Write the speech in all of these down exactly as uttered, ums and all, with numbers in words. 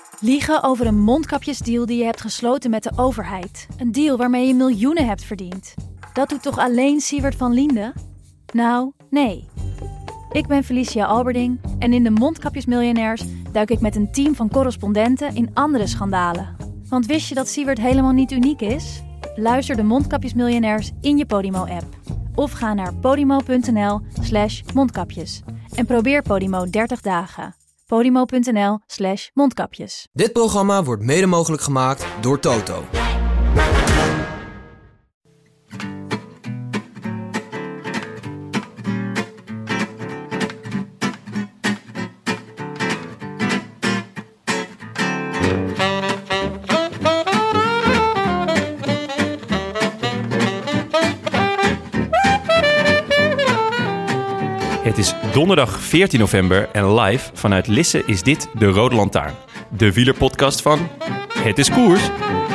Liegen over een mondkapjesdeal die je hebt gesloten met de overheid. Een deal waarmee je miljoenen hebt verdiend. Dat doet toch alleen Siewert van Liende? Nou, nee. Ik ben Felicia Alberding en in de Mondkapjesmiljonairs duik ik met een team van correspondenten in andere schandalen. Want wist je dat Siewert helemaal niet uniek is? Luister de Mondkapjesmiljonairs in je Podimo-app. Of ga naar podimo.nl slash mondkapjes. En probeer Podimo dertig dagen. Podimo.nl slash mondkapjes. Dit programma wordt mede mogelijk gemaakt door Toto. Het is donderdag veertien november en live vanuit Lisse is dit de Rode Lantaarn. De wielerpodcast van Het is Koers.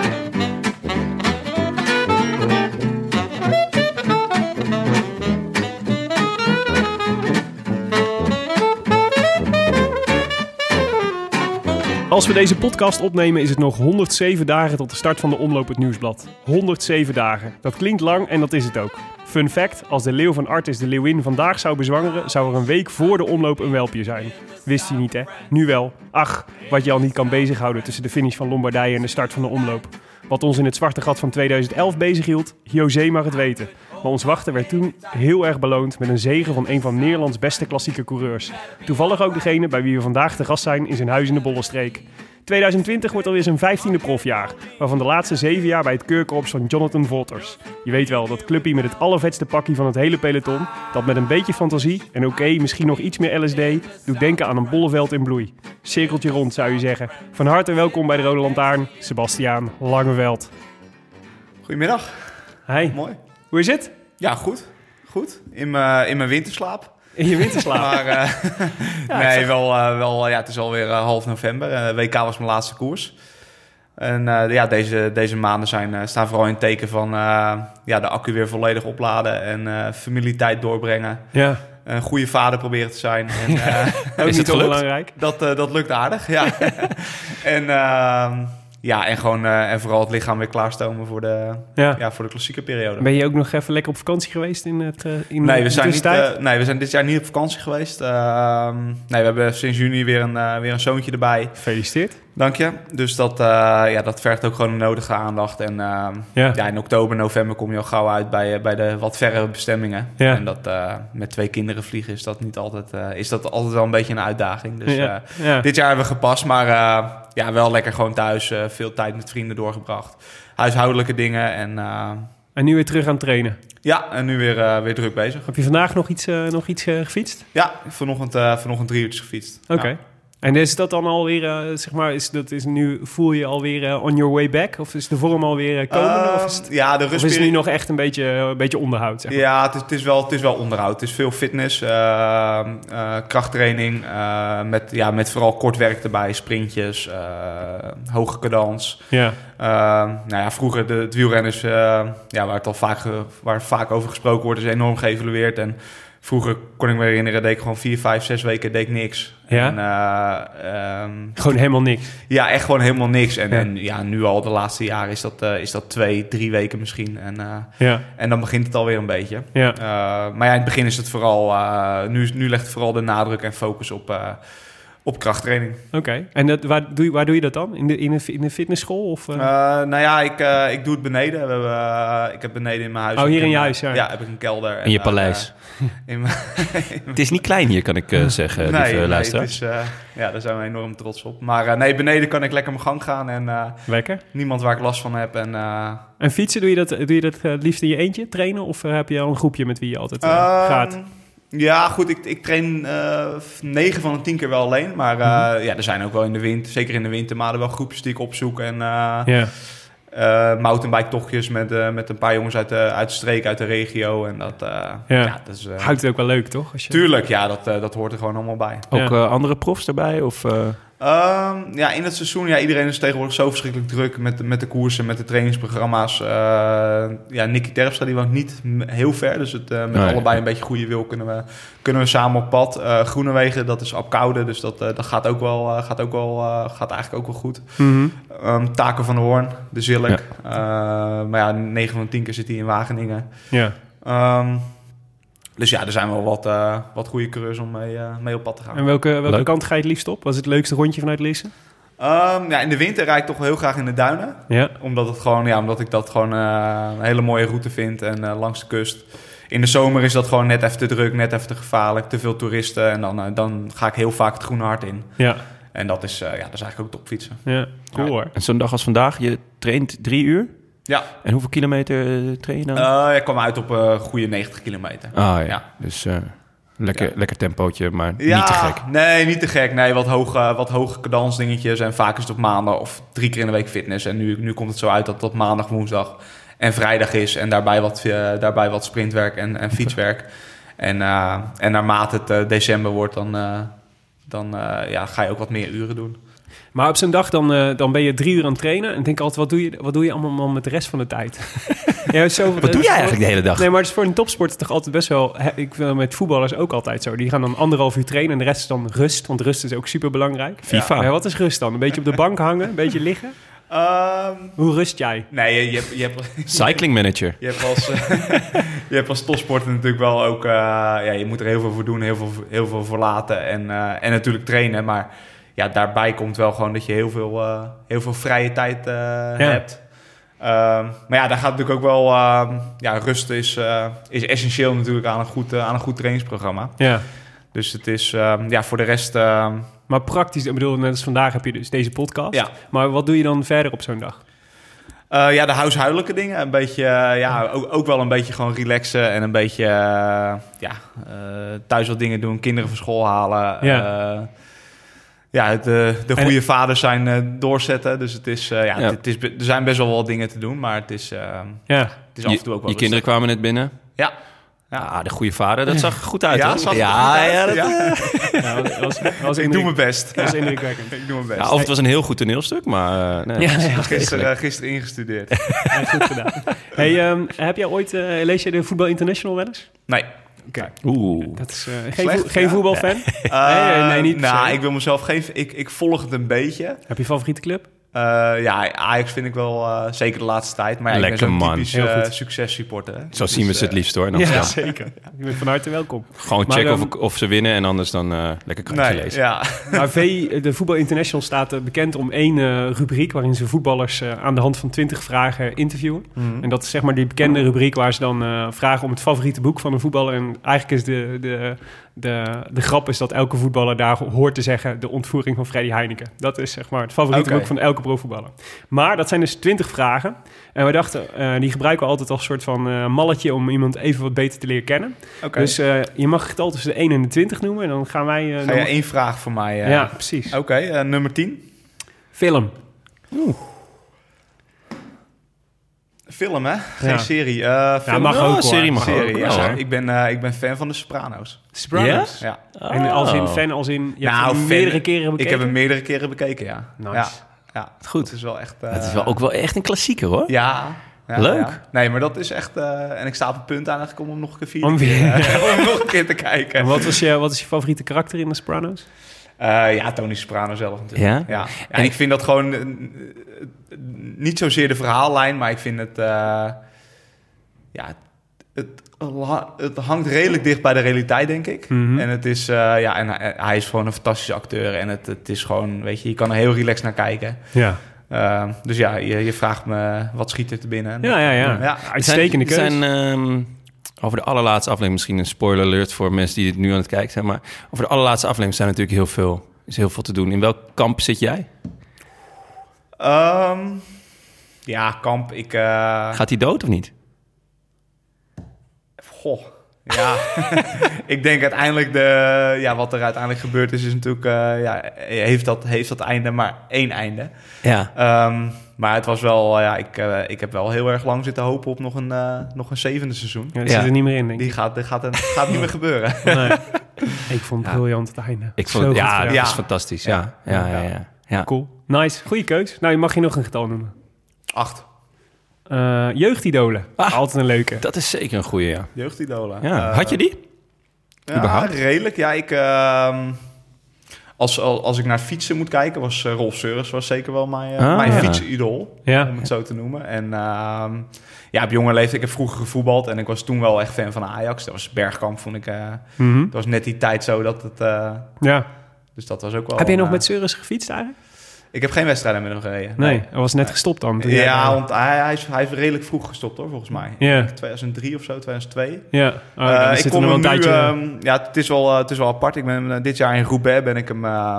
Als we deze podcast opnemen is het nog honderdzeven dagen tot de start van de Omloop het Nieuwsblad. honderdzeven dagen. Dat klinkt lang en dat is het ook. Fun fact, als de leeuw van Artis de leeuwin vandaag zou bezwangeren, zou er een week voor de omloop een welpje zijn. Wist hij niet, hè? Nu wel. Ach, wat je al niet kan bezighouden tussen de finish van Lombardije en de start van de omloop. Wat ons in het zwarte gat van tweeduizend elf bezighield, José mag het weten. Maar ons wachten werd toen heel erg beloond met een zege van een van Nederlands beste klassieke coureurs. Toevallig ook degene bij wie we vandaag te gast zijn in zijn huis in de Bollenstreek. tweeduizend twintig wordt alweer zijn vijftiende profjaar, waarvan de laatste zeven jaar bij het keurkorps van Jonathan Vaughters. Je weet wel, dat clubje met het allervetste pakkie van het hele peloton, dat met een beetje fantasie en oké, okay, misschien nog iets meer L S D, doet denken aan een bolleveld in bloei. Cirkeltje rond, zou je zeggen. Van harte welkom bij de Rode Lantaarn, Sebastiaan Langeveld. Goedemiddag. Hi. Mooi. Hoe is het? Ja, goed. Goed. In mijn in mijn winterslaap. In je winterslaap? maar uh, ja, nee, zag... wel, uh, wel, ja, het is alweer uh, half november. Uh, W K was mijn laatste koers. En uh, ja, deze, deze maanden zijn, uh, staan vooral in het teken van uh, ja, de accu weer volledig opladen en uh, familietijd doorbrengen. Ja. Een goede vader proberen te zijn. En, uh, ook is niet zo belangrijk? Dat, uh, dat lukt aardig, ja. en... Uh, Ja, en gewoon uh, en vooral het lichaam weer klaarstomen voor de, ja. Ja, voor de klassieke periode. Ben je ook nog even lekker op vakantie geweest in het uh, in nee, we zijn de niet, uh, nee, we zijn dit jaar niet op vakantie geweest. Uh, nee, we hebben sinds juni weer een, uh, weer een zoontje erbij. Gefeliciteerd. Dank je. Dus dat, uh, ja, dat vergt ook gewoon de nodige aandacht. En uh, ja. Ja, in oktober, november kom je al gauw uit bij, uh, bij de wat verre bestemmingen. Ja. En dat uh, met twee kinderen vliegen is dat niet altijd, uh, is dat altijd wel een beetje een uitdaging. Dus ja. Uh, ja. Dit jaar hebben we gepast, maar uh, ja, wel lekker gewoon thuis. Uh, veel tijd met vrienden doorgebracht. Huishoudelijke dingen en... Uh, en nu weer terug aan het trainen? Ja, en nu weer, uh, weer druk bezig. Heb je vandaag nog iets, uh, nog iets uh, gefietst? Ja, vanochtend, uh, vanochtend drie uurtjes gefietst. Oké. Okay. Ja. En is dat dan alweer, uh, zeg maar, is dat is nu voel je alweer uh, on your way back? Of is de vorm alweer uh, komen? Uh, of is het, ja, de of is het nu nog echt een beetje, een beetje onderhoud? Zeg maar? Ja, het is, het, is wel, het is wel onderhoud. Het is veel fitness, uh, uh, krachttraining, uh, met, ja, met vooral kort werk erbij, sprintjes, uh, hoge cadans. Ja. Uh, nou ja, vroeger de, het wielrenners, uh, ja, waar het al vaak, waar vaak over gesproken wordt, is enorm geëvalueerd. En vroeger kon ik me herinneren, deed ik gewoon vier, vijf, zes weken deed ik niks. Ja? En, uh, um, gewoon helemaal niks? Ja, echt gewoon helemaal niks. En, ja. en ja, nu al de laatste jaren is dat, uh, is dat twee, drie weken misschien. En, uh, ja. en dan begint het alweer een beetje. Ja. Uh, maar ja, in het begin is het vooral... Uh, nu, nu legt het vooral de nadruk en focus op... Uh, op krachttraining. Oké. Okay. En dat, waar, doe je, waar doe je dat dan? In de, in de, in de fitnessschool? Of, uh? Uh, nou ja, ik, uh, ik doe het beneden. We hebben, uh, ik heb beneden in mijn huis... Oh, hier in een, je huis, ja. Ja, heb ik een kelder. In je paleis. Uh, in mijn, het is niet klein hier, kan ik uh, zeggen, nee, lieve nee, luisteraars. Het is, uh, ja, daar zijn we enorm trots op. Maar uh, nee, beneden kan ik lekker mijn gang gaan. En uh, lekker. Niemand waar ik last van heb. En, uh, en fietsen, doe je dat, doe je dat uh, liefst in je eentje, trainen? Of uh, heb je al een groepje met wie je altijd uh, uh, gaat? Ja, goed, ik, ik train negen uh, van de tien keer wel alleen. Maar uh, mm-hmm. ja, er zijn ook wel in de winter, zeker in de wintermaanden, wel groepjes die ik opzoek. En uh, yeah. uh, mountainbike-tochtjes met, uh, met een paar jongens uit de, uit de streek, uit de regio. En dat, uh, ja. Ja, dat is, uh, houdt het ook wel leuk, toch? Als je... Tuurlijk, ja, dat, uh, dat hoort er gewoon allemaal bij. Ook ja. uh, andere profs erbij? Of, uh... Um, ja, in het seizoen, ja, iedereen is tegenwoordig zo verschrikkelijk druk met de, met de koersen, met de trainingsprogramma's. Uh, ja, Nicky Terpstra, die woont niet heel ver, dus het, uh, met nee. allebei een beetje goede wil kunnen we, kunnen we samen op pad. Uh, Groenewegen, dat is Apkoude, dus dat, uh, dat gaat ook wel, uh, gaat ook wel, uh, gaat eigenlijk ook wel goed. Mm-hmm. Um, Taco van der Hoorn, de Zilk. Ja. Uh, maar ja, negen van de tien keer zit hij in Wageningen. Ja. Um, Dus ja, er zijn wel wat, uh, wat goede coureurs om mee, uh, mee op pad te gaan. En welke, welke kant ga je het liefst op? Wat is het leukste rondje vanuit Lisse? Um, ja, in de winter rijd ik toch wel heel graag in de duinen. Ja. Omdat, het gewoon, ja, omdat ik dat gewoon uh, een hele mooie route vind en uh, langs de kust. In de zomer is dat gewoon net even te druk, net even te gevaarlijk. Te veel toeristen en dan, uh, dan ga ik heel vaak het Groene Hart in. Ja. En dat is, uh, ja, dat is eigenlijk ook topfietsen. Ja, cool ja. hoor. En zo'n dag als vandaag, je traint drie uur? Ja. En hoeveel kilometer uh, train je dan? Uh, ik kwam uit op een uh, goede negentig kilometer. Ah ja, ja. dus uh, lekker, ja. lekker tempootje, maar ja, niet te gek. Nee, niet te gek. Nee, wat hoge, wat hoge cadans dingetjes. En vaak is het op maandag of drie keer in de week fitness. En nu, nu komt het zo uit dat het op maandag, woensdag en vrijdag is. En daarbij wat, uh, daarbij wat sprintwerk en, en fietswerk. en, uh, en naarmate het uh, december wordt, dan, uh, dan uh, ja, ga je ook wat meer uren doen. Maar op zo'n dag dan, uh, dan ben je drie uur aan het trainen. En ik denk altijd, wat doe je, wat doe je allemaal met de rest van de tijd? ja, zo, wat doe jij eigenlijk de hele dag? Nee, maar het is voor een topsport toch altijd best wel... Ik vind met voetballers ook altijd zo. Die gaan dan anderhalf uur trainen en de rest is dan rust. Want rust is ook super belangrijk. FIFA. Ja, wat is rust dan? Een beetje op de bank hangen? Een beetje liggen? Um, Hoe rust jij? Nee, je, je, hebt, je hebt... Cycling manager. Je hebt als, je hebt als topsporter natuurlijk wel ook... Uh, ja, je moet er heel veel voor doen, heel veel, heel veel voor laten. En, uh, en natuurlijk trainen, maar... Ja, daarbij komt wel gewoon dat je heel veel, uh, heel veel vrije tijd uh, ja. hebt. Um, maar ja, daar gaat natuurlijk ook wel... Uh, ja, rust is, uh, is essentieel natuurlijk aan een goed, uh, aan een goed trainingsprogramma. Ja. Dus het is... Uh, ja, voor de rest... Uh, maar praktisch, ik bedoel, net als vandaag heb je dus deze podcast. Ja. Maar wat doe je dan verder op zo'n dag? Uh, ja, de huishoudelijke dingen. Een beetje, uh, ja, ook, ook wel een beetje gewoon relaxen. En een beetje, uh, ja, uh, thuis wat dingen doen. Kinderen van school halen. Ja. Uh, Ja, de, de goede en... vaders zijn uh, doorzetten. Dus het is, uh, ja, ja. Het is, er zijn best wel wat dingen te doen, maar het is, uh, ja. het is af en toe ook wel Je, je kinderen kwamen net binnen? Ja. Ja, ah, de goede vader, dat zag er goed uit. Ja, hoor. zag er ja, goed uit. ja, dat, ja. ja dat was, dat was ik doe mijn best. Dat is indrukwekkend. Ik doe mijn best. Ja, of het was een heel goed toneelstuk, maar... Uh, nee, ja, ja, gisteren, uh, gisteren ingestudeerd. Ja, goed gedaan. Hey, um, heb jij ooit... Uh, lees je de Voetbal International wel eens? Nee. Okay. Oeh. Dat is uh, geen, vo- geen ja. voetbalfan? Uh, nee, nee, niet. Nou, ik wil mezelf geen... Ik, ik volg het een beetje. Heb je favoriete club? Uh, ja, Ajax vind ik wel uh, zeker de laatste tijd. Maar ja, lekker, ik ben zo'n man. typisch uh, successupporter. Hè? Zo dus, zien we ze het liefst hoor. Dan ja, zeker. Je bent van harte welkom. Gewoon maar, checken um, of, of ze winnen en anders dan uh, lekker krantje nee, lezen. Ja. Maar V, de Voetbal International staat uh, bekend om één uh, rubriek... waarin ze voetballers uh, aan de hand van twintig vragen interviewen. Mm-hmm. En dat is zeg maar die bekende rubriek waar ze dan uh, vragen om het favoriete boek van een voetballer. En eigenlijk is de... de De, de grap is dat elke voetballer daar hoort te zeggen... de ontvoering van Freddy Heineken. Dat is zeg maar het favoriete okay. boek van elke profvoetballer. Maar dat zijn dus twintig vragen. En we dachten, uh, die gebruiken we altijd als soort van uh, malletje... om iemand even wat beter te leren kennen. Okay. Dus uh, je mag het getal tussen de één en de twintig noemen. En dan gaan wij... Uh, Ga je één vraag voor mij? Uh... Ja, precies. Oké, okay, uh, nummer tien. Film. Oeh. Film, hè? Geen ja. serie. Uh, film. Ja, mag ook, oh, serie mag serie, ook. Ja. Ja. Ik, ben, uh, ik ben fan van de Sopranos. Sopranos? Ja. Oh. En als in fan, als in... Je nou, hebt hem meerdere keren bekeken? Ik heb hem meerdere keren bekeken, ja. Nice. Ja, ja. Goed. Het is wel echt... Uh... Het is wel ook wel echt een klassieker, hoor. Ja. Ja, Leuk. Ja. Nee, maar dat is echt... Uh, en ik sta op het punt aan eigenlijk om hem nog een keer vier om, keer, uh, om nog een keer te kijken. En wat, was je, wat is je favoriete karakter in de Sopranos? Uh, ja, Tony Soprano zelf natuurlijk. Ja? Ja. Ja, en ik vind dat gewoon... Uh, niet zozeer de verhaallijn, maar ik vind het... Uh, ja, het, het hangt redelijk dicht bij de realiteit, denk ik. Mm-hmm. En het is... Uh, ja, en hij, hij is gewoon een fantastische acteur. En het, het is gewoon... Weet je, je kan er heel relaxed naar kijken. Ja. Uh, dus ja, je, je vraagt me wat schiet er te binnen. Ja, ja, ja. ja. Uitstekende keus. Er zijn um, over de allerlaatste aflevering, misschien een spoiler alert voor mensen die dit nu aan het kijken zijn, maar over de allerlaatste aflevering zijn natuurlijk heel veel, is heel veel te doen. In welk kamp zit jij? Um, ja, kamp. Ik. Uh... Gaat hij dood of niet? Goh. Ja, ik denk uiteindelijk de, ja, wat er uiteindelijk gebeurd is, is natuurlijk, uh, ja, heeft dat, heeft dat einde maar één einde. Ja. Um, maar het was wel, uh, ja, ik, uh, ik heb wel heel erg lang zitten hopen op nog een, uh, nog een zevende seizoen. Ja, die zit er niet meer in, denk ik. Die gaat, die gaat, een, gaat niet meer gebeuren. Nee. Ik vond het Ja. briljant het einde. Ik vond Zo het, goed ja, gedaan. dat is fantastisch. Ja, ja, ja. ja, ja. Cool. Nice. Goeie keus. Nou, mag je nog een getal noemen? Acht. Uh, jeugdidolen. Ah. Altijd een leuke. Dat is zeker een goeie, ja. Jeugdidolen. ja. Uh, Had je die? Ja, Überhaupt? redelijk. Ja, ik... Uh, als, als ik naar fietsen moet kijken, was uh, Rolf Seurens was zeker wel mijn, uh, ah, mijn ja. fietsidool. Ja. Om het zo te noemen. En uh, ja, op jonge leeftijd, ik heb vroeger gevoetbald en ik was toen wel echt fan van Ajax. Dat was Bergkamp, vond ik. Uh, Mm-hmm. dat was net die tijd zo dat het... Uh, Ja. dus dat was ook wel... Heb je nog uh, met Seurens gefietst eigenlijk? Ik heb geen wedstrijden met hem gereden. Nee, hij was net gestopt dan. toen jij Ja, daar- want hij, hij, is, hij is redelijk vroeg gestopt hoor, volgens mij. Ja. tweeduizend drie of zo, tweeduizend twee. Ja. Oh, Uh, dan ik zit er kom nog hem wel een nu, tijdje... um, ja, het is, wel, uh, het is wel apart. Ik ben uh, dit jaar in Roubaix ben ik hem, uh,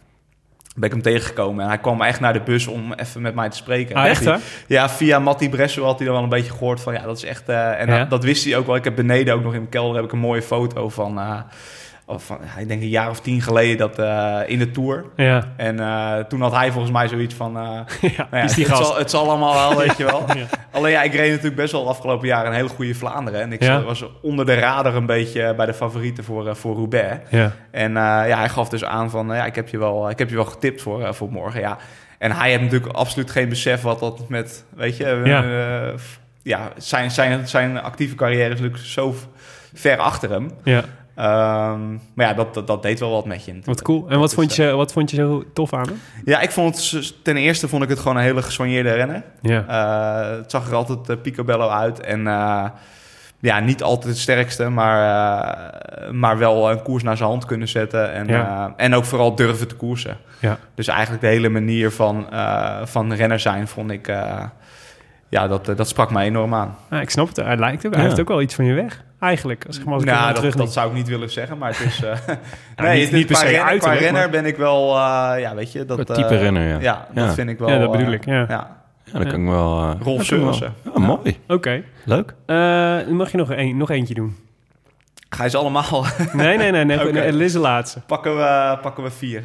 ben ik hem tegengekomen. En hij kwam echt naar de bus om even met mij te spreken. Ah, echt hè? Ja, via Matti Bresso had hij dan wel een beetje gehoord van... ja, dat is echt... Uh, en Ja? dat, dat wist hij ook wel. Ik heb beneden ook nog in mijn kelder heb ik een mooie foto van... Uh, van ja, ik denk een jaar of tien geleden dat uh, in de Tour. Ja. En uh, toen had hij volgens mij zoiets van... Uh, Ja, nou ja, is die het, gast. zal, het zal allemaal wel, weet je wel. Ja. Alleen ja, ik reed natuurlijk best wel de afgelopen jaren een hele goede Vlaanderen. En ik Ja. was onder de radar een beetje bij de favorieten voor, uh, voor Roubaix. Ja. En uh, ja, hij gaf dus aan van, uh, ja, ik heb je wel, ik heb je wel getipt voor, uh, voor morgen. Ja. En hij heeft natuurlijk absoluut geen besef wat dat met, weet je... Ja. Uh, ja, zijn, zijn, zijn actieve carrière is natuurlijk zo ver achter hem. Ja. Um, maar ja, dat, dat, dat deed wel wat met je natuurlijk. Wat cool. En wat Dus, vond, je, wat vond je zo tof aan hem? Ja, ik vond het... Ten eerste vond ik het gewoon een hele gesoigneerde renner. Ja. Uh, het zag er altijd uh, picobello uit. En uh, ja, niet altijd het sterkste, maar, uh, maar wel een koers naar zijn hand kunnen zetten. En, Ja. uh, en ook vooral durven te koersen. Ja. Dus eigenlijk de hele manier van, uh, van renner zijn vond ik... Uh, ja, dat, uh, dat sprak mij enorm aan. Ja, ik snap het. Hij lijkt ook. Hij Ja. heeft ook wel iets van je weg. Eigenlijk. Als ik, maar als ik Nou, hem dat, terug dat zou ik niet willen zeggen, maar het is... Uh, niet- nee, het niet is per qua se renner, qua uiterlijk, renner maar- ben ik wel... Uh, ja, weet je... Dat, Wat type uh, renner, ja. Ja, dat Ja. vind ik wel... Ja, dat bedoel uh, ik, ja. ja. Ja, dat kan ik wel... Uh, Rolf dat kan ik wel- Seurens. Ja, mooi. Oké. Okay. Leuk. Uh, dan mag je nog, een, nog eentje doen. Ga je ze allemaal... Nee, nee, nee. nee, Oké. nee Liz de laatste. pakken, we, pakken we vier.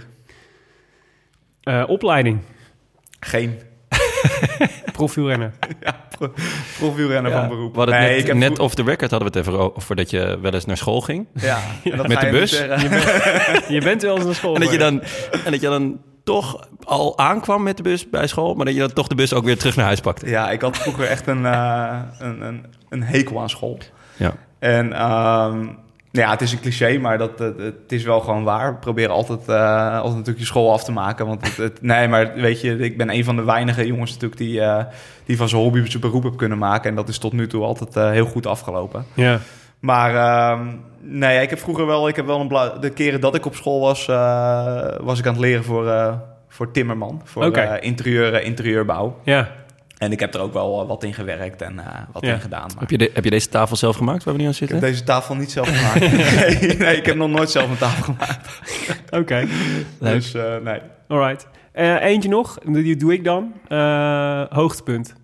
Uh, opleiding. Geen. Profielrenner. Ja, pro, profielrenner Ja, van beroep. We hadden Nee, net, ik heb net vro- off the record hadden we het even over dat je wel eens naar school ging. Ja, en dat Met ga de je nu bus? zeggen. Je bent wel eens naar school. En dat je geweest. dan, en dat je dan toch al aankwam met de bus bij school, maar dat je dan toch de bus ook weer terug naar huis pakte. Ja, ik had vroeger echt een, uh, een, een, een hekel aan school. Ja. En um, ja, het is een cliché, maar dat, het, het is wel gewoon waar. We proberen altijd, uh, altijd natuurlijk je school af te maken. Want het, het, nee, maar weet je, ik ben een van de weinige jongens natuurlijk die, uh, die van zijn hobby zijn beroep heb kunnen maken. En dat is tot nu toe altijd uh, heel goed afgelopen. Ja. Maar um, nee, ik heb vroeger wel, ik heb wel een bla- de keren dat ik op school was, uh, was ik aan het leren voor, uh, voor timmerman. Voor Oké. uh, interieur, uh, interieurbouw. Ja. En ik heb er ook wel uh, wat in gewerkt en uh, wat Ja. in gedaan. Maar Heb, je de, heb je deze tafel zelf gemaakt waar we nu aan ik zitten? heb deze tafel niet zelf gemaakt. nee, nee, ik heb nog nooit zelf een tafel gemaakt. Oké. Okay. Dus uh, nee. Alright. Uh, eentje nog. Die doe ik dan. Uh, hoogtepunt.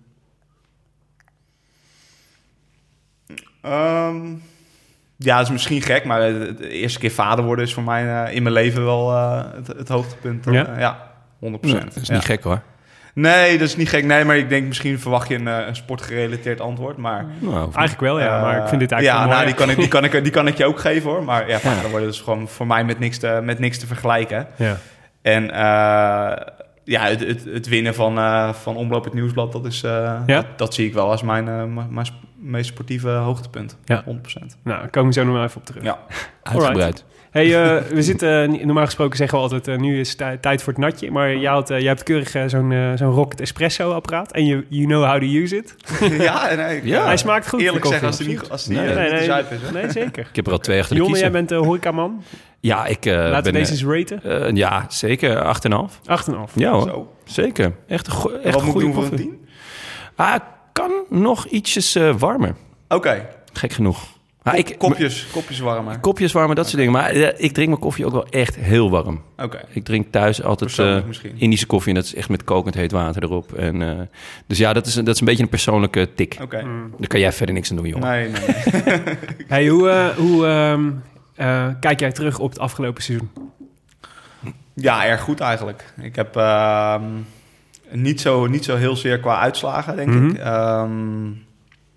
Um, ja, dat is misschien gek, maar de, de eerste keer vader worden is voor mij uh, in mijn leven wel uh, het, het hoogtepunt. Ja? Uh, ja, honderd procent. Ja, dat is ja. niet gek hoor. Nee, dat is niet gek. Nee, maar ik denk misschien verwacht je een, uh, een sportgerelateerd antwoord. Maar, Nou, hoeft niet. Eigenlijk wel, ja. uh, Maar ik vind dit eigenlijk ja, wel nou, mooi. die kan, ik, die, kan ik, die kan ik je ook geven hoor. Maar ja, vader worden is gewoon voor mij met niks te, met niks te vergelijken. Ja. En uh, ja, het, het, het winnen van, uh, van Omloop het Nieuwsblad, dat, is, uh, Ja? dat, dat zie ik wel als mijn, uh, mijn, mijn sp- meest sportieve hoogtepunt. Ja. honderd procent. Nou, daar komen we zo nog maar even op terug. Ja. Uitgebreid. Hey, uh, we zitten, uh, normaal gesproken zeggen we altijd, uh, nu is tij- tijd voor het natje. Maar jij, had, uh, jij hebt keurig uh, zo'n, uh, zo'n Rocket Espresso apparaat. En you, you know how to use it. ja, en nee, ik, Ja. uh, Hij smaakt goed. eerlijk de zeggen, als koffie. die niet, als die, Nee, uh, Nee, niet nee, te zuipen is. Hè? nee, zeker. Ik heb er al twee achter de Jonne, jij kiezen. bent uh, horecaman. Ja, ik uh, Laten ben... we deze uh, eens raten. uh, ja, zeker. acht komma vijf. acht komma vijf. Ja hoor, Zo. zeker. Echt een, go- echt Wat moet ik goede doen voor een koffie. tien? Ah, kan nog ietsjes uh, warmer. Oké, okay. Gek genoeg. Ah, Kop, ik, kopjes, kopjes warmer. Oké, kopjes warmer, dat soort dingen. Maar uh, ik drink mijn koffie ook wel echt heel warm. okay. Ik drink thuis altijd Persoonlijk uh, misschien. Indische koffie. En dat is echt met kokend heet water erop. En, uh, dus ja, dat is, dat is een beetje een persoonlijke tik. Oké. Okay. Mm. Daar kan jij verder niks aan doen, jongen. Nee, nee, nee. Hey, hoe uh, hoe um, uh, kijk jij terug op het afgelopen seizoen? Ja, erg goed eigenlijk. Ik heb uh, niet, zo, niet zo heel zeer qua uitslagen, denk Mm-hmm. ik. Um,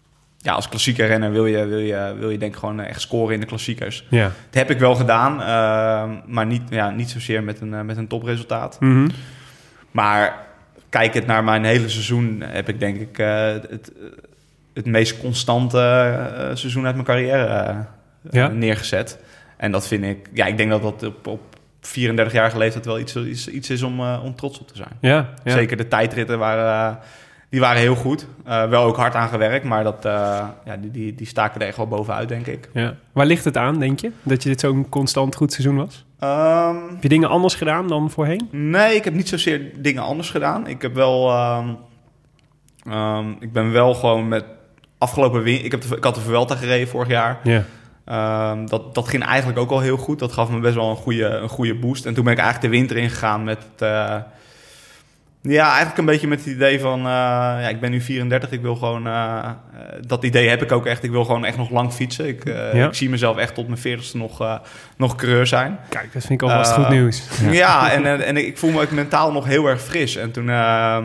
ja, als klassieker renner wil je, wil, je, wil je denk ik gewoon echt scoren in de klassiekers. Ja. Dat heb ik wel gedaan, uh, maar niet, ja, niet zozeer met een, uh, met een topresultaat. Mm-hmm. Maar kijkend naar mijn hele seizoen heb ik denk ik uh, het, het meest constante uh, seizoen uit mijn carrière uh, ja. neergezet. En dat vind ik, ja, ik denk dat dat op, op vierendertigjarige leeftijd wel iets, iets, iets is om, uh, om trots op te zijn. Ja, ja. Zeker de tijdritten waren, uh, die waren heel goed. Uh, wel ook hard aan gewerkt, maar dat, uh, ja, die, die, die staken er echt wel bovenuit, denk ik. Ja. Waar ligt het aan, denk je? Dat je dit zo'n constant goed seizoen was? Um, heb je dingen anders gedaan dan voorheen? Nee, ik heb niet zozeer dingen anders gedaan. Ik heb wel... Um, um, ik ben wel gewoon met afgelopen winter... Ik, heb de, ik had de Vuelta gereden vorig jaar. Yeah. Um, dat, dat ging eigenlijk ook al heel goed. Dat gaf me best wel een goede, een goede boost. En toen ben ik eigenlijk de winter ingegaan met... Uh, ja, eigenlijk een beetje met het idee van... Uh, ja, ik ben nu vierendertig, ik wil gewoon... Uh, dat idee heb ik ook echt. Ik wil gewoon echt nog lang fietsen. Ik, uh, ja. ik zie mezelf echt tot mijn veertigste nog, uh, nog coureur zijn. Kijk, dat vind ik alvast uh, goed nieuws. Ja, ja en, en, en ik voel me ook mentaal nog heel erg fris. En toen... Uh,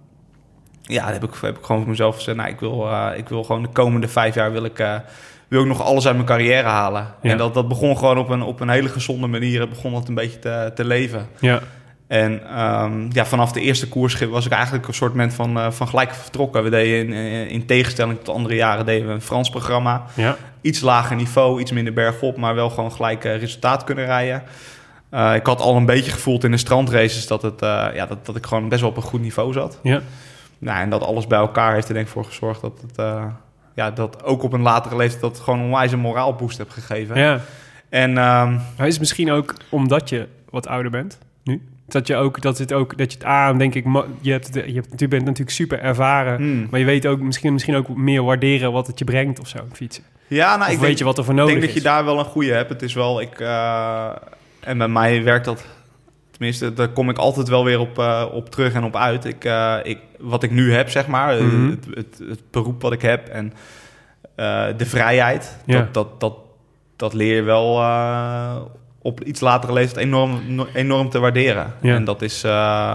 ja, heb ik, heb ik gewoon voor mezelf gezegd... Nou, ik wil, uh, ik wil gewoon de komende vijf jaar... wil ik, uh, wil ik nog alles uit mijn carrière halen. Ja. En dat, dat begon gewoon op een, op een hele gezonde manier. Het begon dat een beetje te, te leven. Ja. En um, ja, vanaf de eerste koers was ik eigenlijk een soort moment van, uh, van gelijk vertrokken. We deden in, in tegenstelling tot andere jaren deden we een Frans programma. Ja. Iets lager niveau, iets minder bergop, maar wel gewoon gelijk uh, resultaat kunnen rijden. Uh, ik had al een beetje gevoeld in de strandraces dat, het, uh, ja, dat, dat ik gewoon best wel op een goed niveau zat. Ja. Nou, en dat alles bij elkaar heeft er denk ik voor gezorgd dat het... Uh, ja, dat ook op een latere leeftijd dat het gewoon een onwijs een moraalboost heb gegeven. Ja. En um, maar is het misschien ook omdat je wat ouder bent nu? Dat je ook, dat het ook, dat je het aan, denk ik, je hebt, je hebt, je bent natuurlijk super ervaren, hmm. maar je weet ook misschien, misschien ook meer waarderen wat het je brengt of zo, fietsen. Ja, nou, of ik weet denk, je wat er voor nodig is. Ik denk dat je daar wel een goede hebt. Het is wel, ik, uh, en bij mij werkt dat, tenminste, daar kom ik altijd wel weer op, uh, op terug en op uit. Ik, uh, ik, wat ik nu heb, zeg maar, mm-hmm. het, het, het beroep wat ik heb en uh, de vrijheid, ja. dat, dat, dat, dat leer je wel... Uh, op iets latere leeftijd enorm, enorm te waarderen. Ja. En dat is... Uh,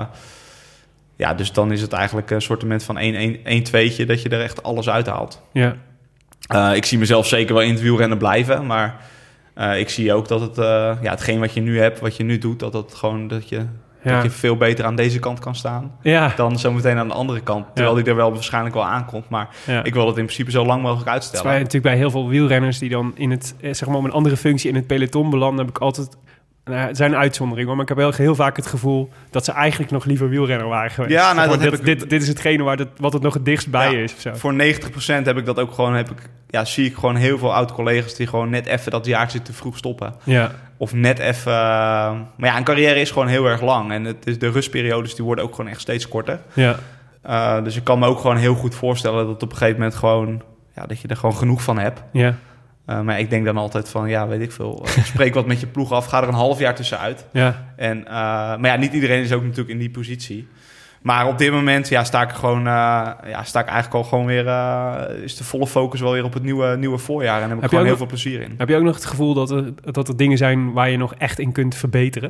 ja, dus dan is het eigenlijk een soort van één tweetje... dat je er echt alles uithaalt. Ja. Uh, ik zie mezelf zeker wel in het wielrennen blijven... maar uh, ik zie ook dat het... Uh, ja, hetgeen wat je nu hebt, wat je nu doet... dat, het gewoon, dat, je, ja. dat je veel beter aan deze kant kan staan... Ja. dan zometeen aan de andere kant. Terwijl ja. die er wel waarschijnlijk wel aankomt. Maar ja. ik wil het in principe zo lang mogelijk uitstellen. Dat is bij, natuurlijk bij heel veel wielrenners... die dan in het, zeg maar, op een andere functie in het peloton belanden... heb ik altijd... Nou, het zijn uitzonderingen, maar ik heb heel, heel vaak het gevoel... dat ze eigenlijk nog liever wielrenner waren geweest. Ja, nou, dat dit, heb ik... dit, dit is hetgene waar het, wat het nog het dichtst bij ja, is. Of zo. Voor negentig procent heb ik dat ook gewoon... Heb ik, ja, zie ik gewoon heel veel oud-collega's... die gewoon net even dat jaartje te vroeg stoppen. Ja. Of net even... Uh, maar ja, een carrière is gewoon heel erg lang. En het is, de rustperiodes die worden ook gewoon echt steeds korter. Ja. Uh, dus ik kan me ook gewoon heel goed voorstellen... dat op een gegeven moment gewoon... Ja, dat je er gewoon genoeg van hebt. Ja. Uh, maar ik denk dan altijd van, ja, weet ik veel. Uh, spreek wat met je ploeg af, ga er een half jaar tussenuit. Ja. En, uh, maar ja, niet iedereen is ook natuurlijk in die positie. Maar op dit moment ja, sta ik gewoon, uh, ja, sta ik eigenlijk al gewoon weer, uh, is de volle focus wel weer op het nieuwe, nieuwe voorjaar. En heb ik heb gewoon heel nog, veel plezier in. Heb je ook nog het gevoel dat er, dat er dingen zijn waar je nog echt in kunt verbeteren?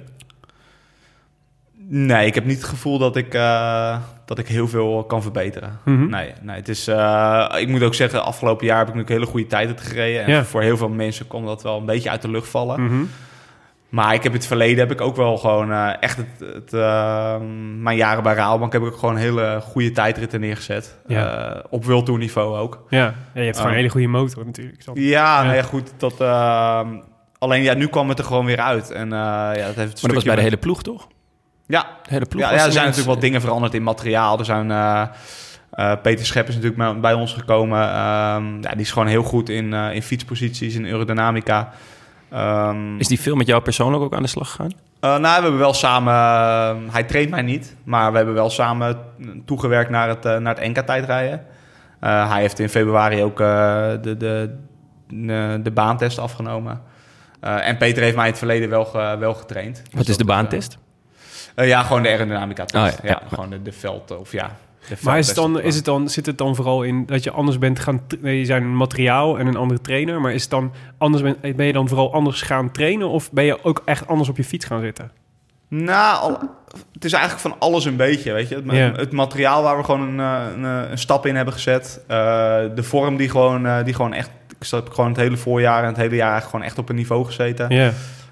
Nee, ik heb niet het gevoel dat ik, uh, dat ik heel veel kan verbeteren. Mm-hmm. Nee, nee, het is, uh, ik moet ook zeggen, afgelopen jaar heb ik natuurlijk hele goede tijden gereden. En ja. voor heel veel mensen kon dat wel een beetje uit de lucht vallen. Mm-hmm. Maar ik heb in het verleden heb ik ook wel gewoon uh, echt het, het, uh, mijn jaren bij Rabobank heb ik ook gewoon hele goede tijdritten neergezet. Ja. Uh, op World Tour niveau ook. Ja, ja je hebt gewoon uh, een hele goede motor natuurlijk. Ja, ja. Nou ja, goed. Dat, uh, alleen ja, nu kwam het er gewoon weer uit. En, uh, ja, dat heeft maar dat was bij de hele ploeg, toch? Ja, de hele ploeg ja, ja er zijn natuurlijk wat dingen veranderd in materiaal. Er zijn uh, uh, Peter Schep is natuurlijk bij ons gekomen. Um, ja, die is gewoon heel goed in, uh, in fietsposities, in aerodynamica. Um, is die veel met jou persoonlijk ook aan de slag gegaan? Uh, nou, we hebben wel samen... Uh, hij traint mij niet, maar we hebben wel samen toegewerkt naar het, uh, naar het N K-tijdrijden. Uh, hij heeft in februari ook uh, de, de, de, de baantest afgenomen. Uh, en Peter heeft mij in het verleden wel, uh, wel getraind. Wat dus is de baantest? Uh, ja, gewoon de aerodynamica test. Oh, ja, ja, ja. gewoon de, de veld... Of ja, de maar is het dan, is het dan, zit het dan vooral in dat je anders bent gaan... Nee, je zijn een materiaal en een andere trainer. Maar is het dan anders ben, ben je dan vooral anders gaan trainen? Of ben je ook echt anders op je fiets gaan zitten? Nou, al, het is eigenlijk van alles een beetje, weet je. Het, ja. het materiaal waar we gewoon een, een, een stap in hebben gezet. Uh, de vorm die gewoon, uh, die gewoon echt... Ik heb gewoon het hele voorjaar en het hele jaar eigenlijk gewoon echt op een niveau gezeten. Ja.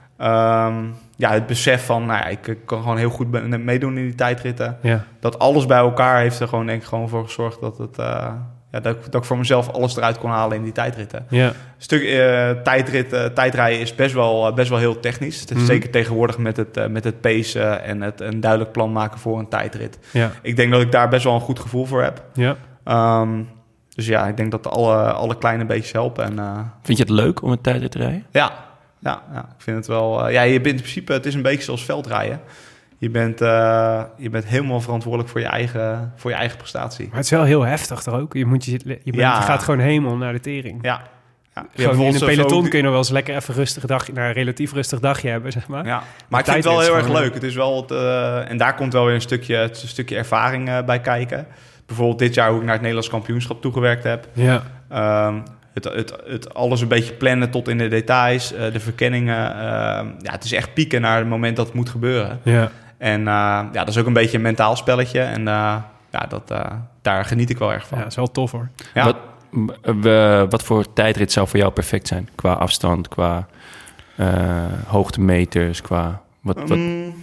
Um, ja, het besef van, nou ja, ik, ik kan gewoon heel goed meedoen in die tijdritten. Ja. Dat alles bij elkaar heeft er gewoon, denk ik, gewoon voor gezorgd dat het... Uh, ja, dat, ik, dat ik voor mezelf alles eruit kon halen in die tijdritten. Ja. Een stuk uh, tijdrit, uh, tijdrijden is best wel, uh, best wel heel technisch. Het is mm-hmm. Zeker tegenwoordig met het, uh, met het pacen en het een duidelijk plan maken voor een tijdrit. Ja. Ik denk dat ik daar best wel een goed gevoel voor heb. Ja. Um, dus ja, ik denk dat alle, alle kleine beetjes helpen. En, uh, vind je het leuk om een tijdrit te rijden? Ja, ja, ja, ik vind het wel... Uh, ja, je bent in principe... Het is een beetje zoals veldrijden. Je bent, uh, je bent helemaal verantwoordelijk voor je, eigen, voor je eigen prestatie. Maar het is wel heel heftig toch ook? Je, moet je, je, bent, ja. je gaat gewoon helemaal naar de tering. Ja. ja. Gewoon in een peloton kun je nog wel eens lekker even rustig dag, naar een relatief rustig dagje hebben, zeg maar. Ja. Maar ik vind het wel heel erg leuk. Het is wel het, uh, en daar komt wel weer een stukje, een stukje ervaring uh, bij kijken. Bijvoorbeeld dit jaar hoe ik naar het Nederlands kampioenschap toegewerkt heb. Ja. Um, Het, het, het alles een beetje plannen tot in de details, uh, de verkenningen. Uh, ja, het is echt pieken naar het moment dat het moet gebeuren. Ja. En uh, ja, dat is ook een beetje een mentaal spelletje. En uh, ja, dat, uh, daar geniet ik wel erg van. Ja, dat is wel tof hoor. Ja. Wat, uh, wat voor tijdrit zou voor jou perfect zijn? Qua afstand, qua uh, hoogtemeters, qua... Wat, wat... Um,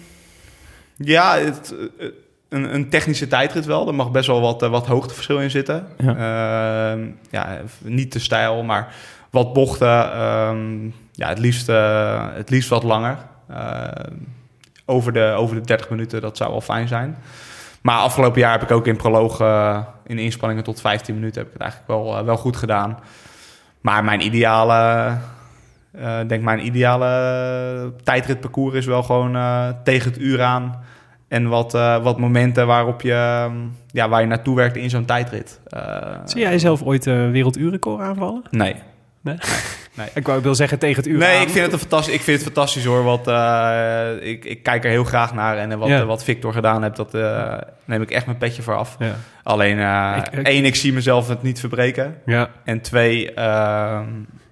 ja, het... Uh, Een, een technische tijdrit wel. Er mag best wel wat, uh, wat hoogteverschil in zitten. Ja. Uh, ja, niet te steil, maar wat bochten. Uh, ja, het liefst, uh, het liefst wat langer. Uh, over, de, over de dertig minuten, dat zou wel fijn zijn. Maar afgelopen jaar heb ik ook in proloog... Uh, in inspanningen tot vijftien minuten... heb ik het eigenlijk wel, uh, wel goed gedaan. Maar mijn ideale... Uh, denk mijn ideale tijdritparcours is wel gewoon uh, tegen het uur aan... En wat, uh, wat momenten waarop je, um, ja, waar je naartoe werkt in zo'n tijdrit. Uh, Zie jij zelf ooit een uh, werelduurrecord aanvallen? Nee. Nee? nee. Ik wou wil zeggen tegen het uur Nee, aan. ik vind het, een fantastisch, ik vind het fantastisch hoor. Wat, uh, ik, ik kijk er heel graag naar. En wat, ja. uh, wat Victor gedaan heeft, dat uh, neem ik echt mijn petje voor af. Ja. Alleen, uh, ik, ik, één, ik zie mezelf het niet verbreken. Ja. En twee... Uh,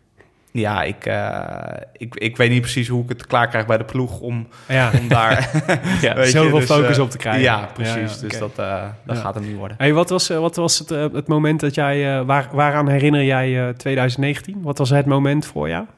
Ja, ik, uh, ik, ik weet niet precies hoe ik het klaar krijg bij de ploeg om, ja. om daar ja, weet zoveel je, dus, focus uh, op te krijgen. Ja, precies. Ja, ja, okay. Dus dat, uh, dat ja. gaat hem niet worden. Hey, wat was, uh, wat was het, uh, het moment dat jij... Uh, waar, waaraan herinner jij uh, twintig negentien? Wat was het moment voor jou?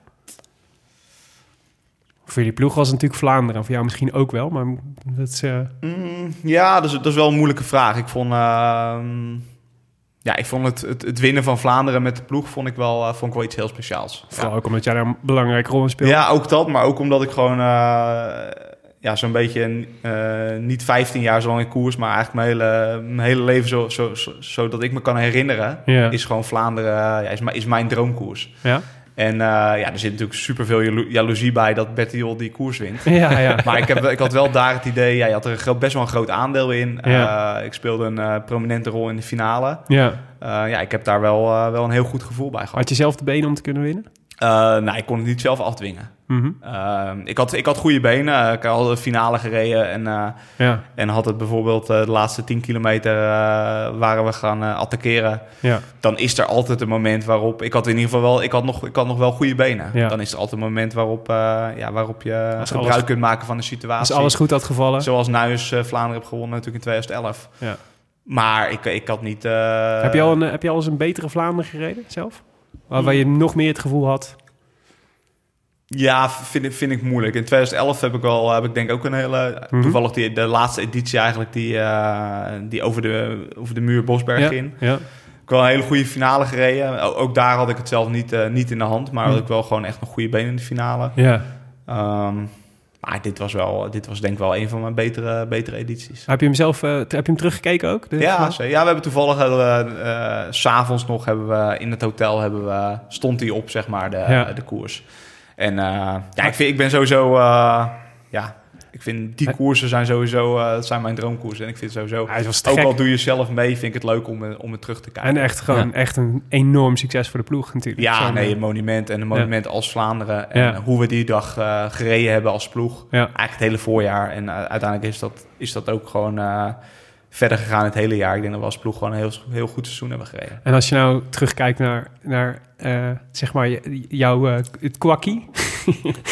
Voor die ploeg was het natuurlijk Vlaanderen. Voor jou misschien ook wel, maar dat is... Uh... Mm, ja, dat is, dat is wel een moeilijke vraag. Ik vond... Uh, Ja, ik vond het, het, het winnen van Vlaanderen met de ploeg vond ik wel, uh, vond ik wel iets heel speciaals. Vooral ja. ook omdat jij daar een belangrijke rol in speelt. Ja, ook dat. Maar ook omdat ik gewoon uh, ja, zo'n beetje uh, niet vijftien jaar zo lang in koers, maar eigenlijk mijn hele, mijn hele leven zo, zo, zo, zo dat ik me kan herinneren, ja. is gewoon Vlaanderen, ja, is, is mijn droomkoers. Ja. En uh, ja, er zit natuurlijk superveel jalo- jaloezie bij dat Bettiol die koers wint. Ja, ja. Maar ik, heb, ik had wel daar het idee... Ja, je had er best wel een groot aandeel in. Ja. Uh, ik speelde een uh, prominente rol in de finale. Ja, uh, ja ik heb daar wel, uh, wel een heel goed gevoel bij gehad. Had je zelf de benen om te kunnen winnen? Uh, nou, ik kon het niet zelf afdwingen. Mm-hmm. Uh, ik, had, ik had goede benen. Ik had de finale gereden. En, uh, ja. en had het bijvoorbeeld uh, de laatste tien kilometer... Uh, waren we gaan uh, attackeren. Ja. Dan is er altijd een moment waarop... Ik had in ieder geval wel... Ik had nog, ik had nog wel goede benen. Ja. Dan is er altijd een moment waarop, uh, ja, waarop je als gebruik alles, kunt maken van de situatie. Als alles goed had gevallen. Zoals Nuis uh, Vlaanderen heb gewonnen natuurlijk in twintig elf. Ja. Maar ik, ik had niet... Uh... Heb je al een, heb je al eens een betere Vlaanderen gereden zelf? Waar, waar je nog meer het gevoel had... Ja, vind, vind ik moeilijk. In twintig elf heb ik wel, heb ik denk ook een hele... Mm-hmm. Toevallig die, de laatste editie eigenlijk, die, uh, die over, de, over de muur Bosberg ja, ging. Ja. Ik heb wel een hele goede finale gereden. O, ook daar had ik het zelf niet, uh, niet in de hand. Maar mm. had ik wel gewoon echt een goede been in de finale. Ja. Um, maar dit was wel, dit was denk ik wel een van mijn betere, betere edities. Heb je hem zelf, uh, heb je hem teruggekeken ook? Ja, ja, we hebben toevallig, uh, uh, 's avonds nog, hebben we in het hotel, hebben we, stond hij op, zeg maar, de, ja. uh, de koers. En uh, ja, ik, vind, ik ben sowieso... Uh, ja, ik vind die koersen zijn sowieso... Uh, dat zijn mijn droomkoersen. En ik vind sowieso... Ook al doe je zelf mee, vind ik het leuk om, om het terug te kijken. En echt gewoon ja. echt een enorm succes voor de ploeg natuurlijk. Ja, Zo'n, nee, een monument. En een monument ja. als Vlaanderen. En ja. hoe we die dag uh, gereden hebben als ploeg. Ja. Eigenlijk het hele voorjaar. En uh, uiteindelijk is dat, is dat ook gewoon... Uh, verder gegaan het hele jaar. Ik denk dat we als ploeg gewoon een heel, heel goed seizoen hebben gereden. En als je nou terugkijkt naar, naar uh, zeg maar, jouw uh, het kwakkie.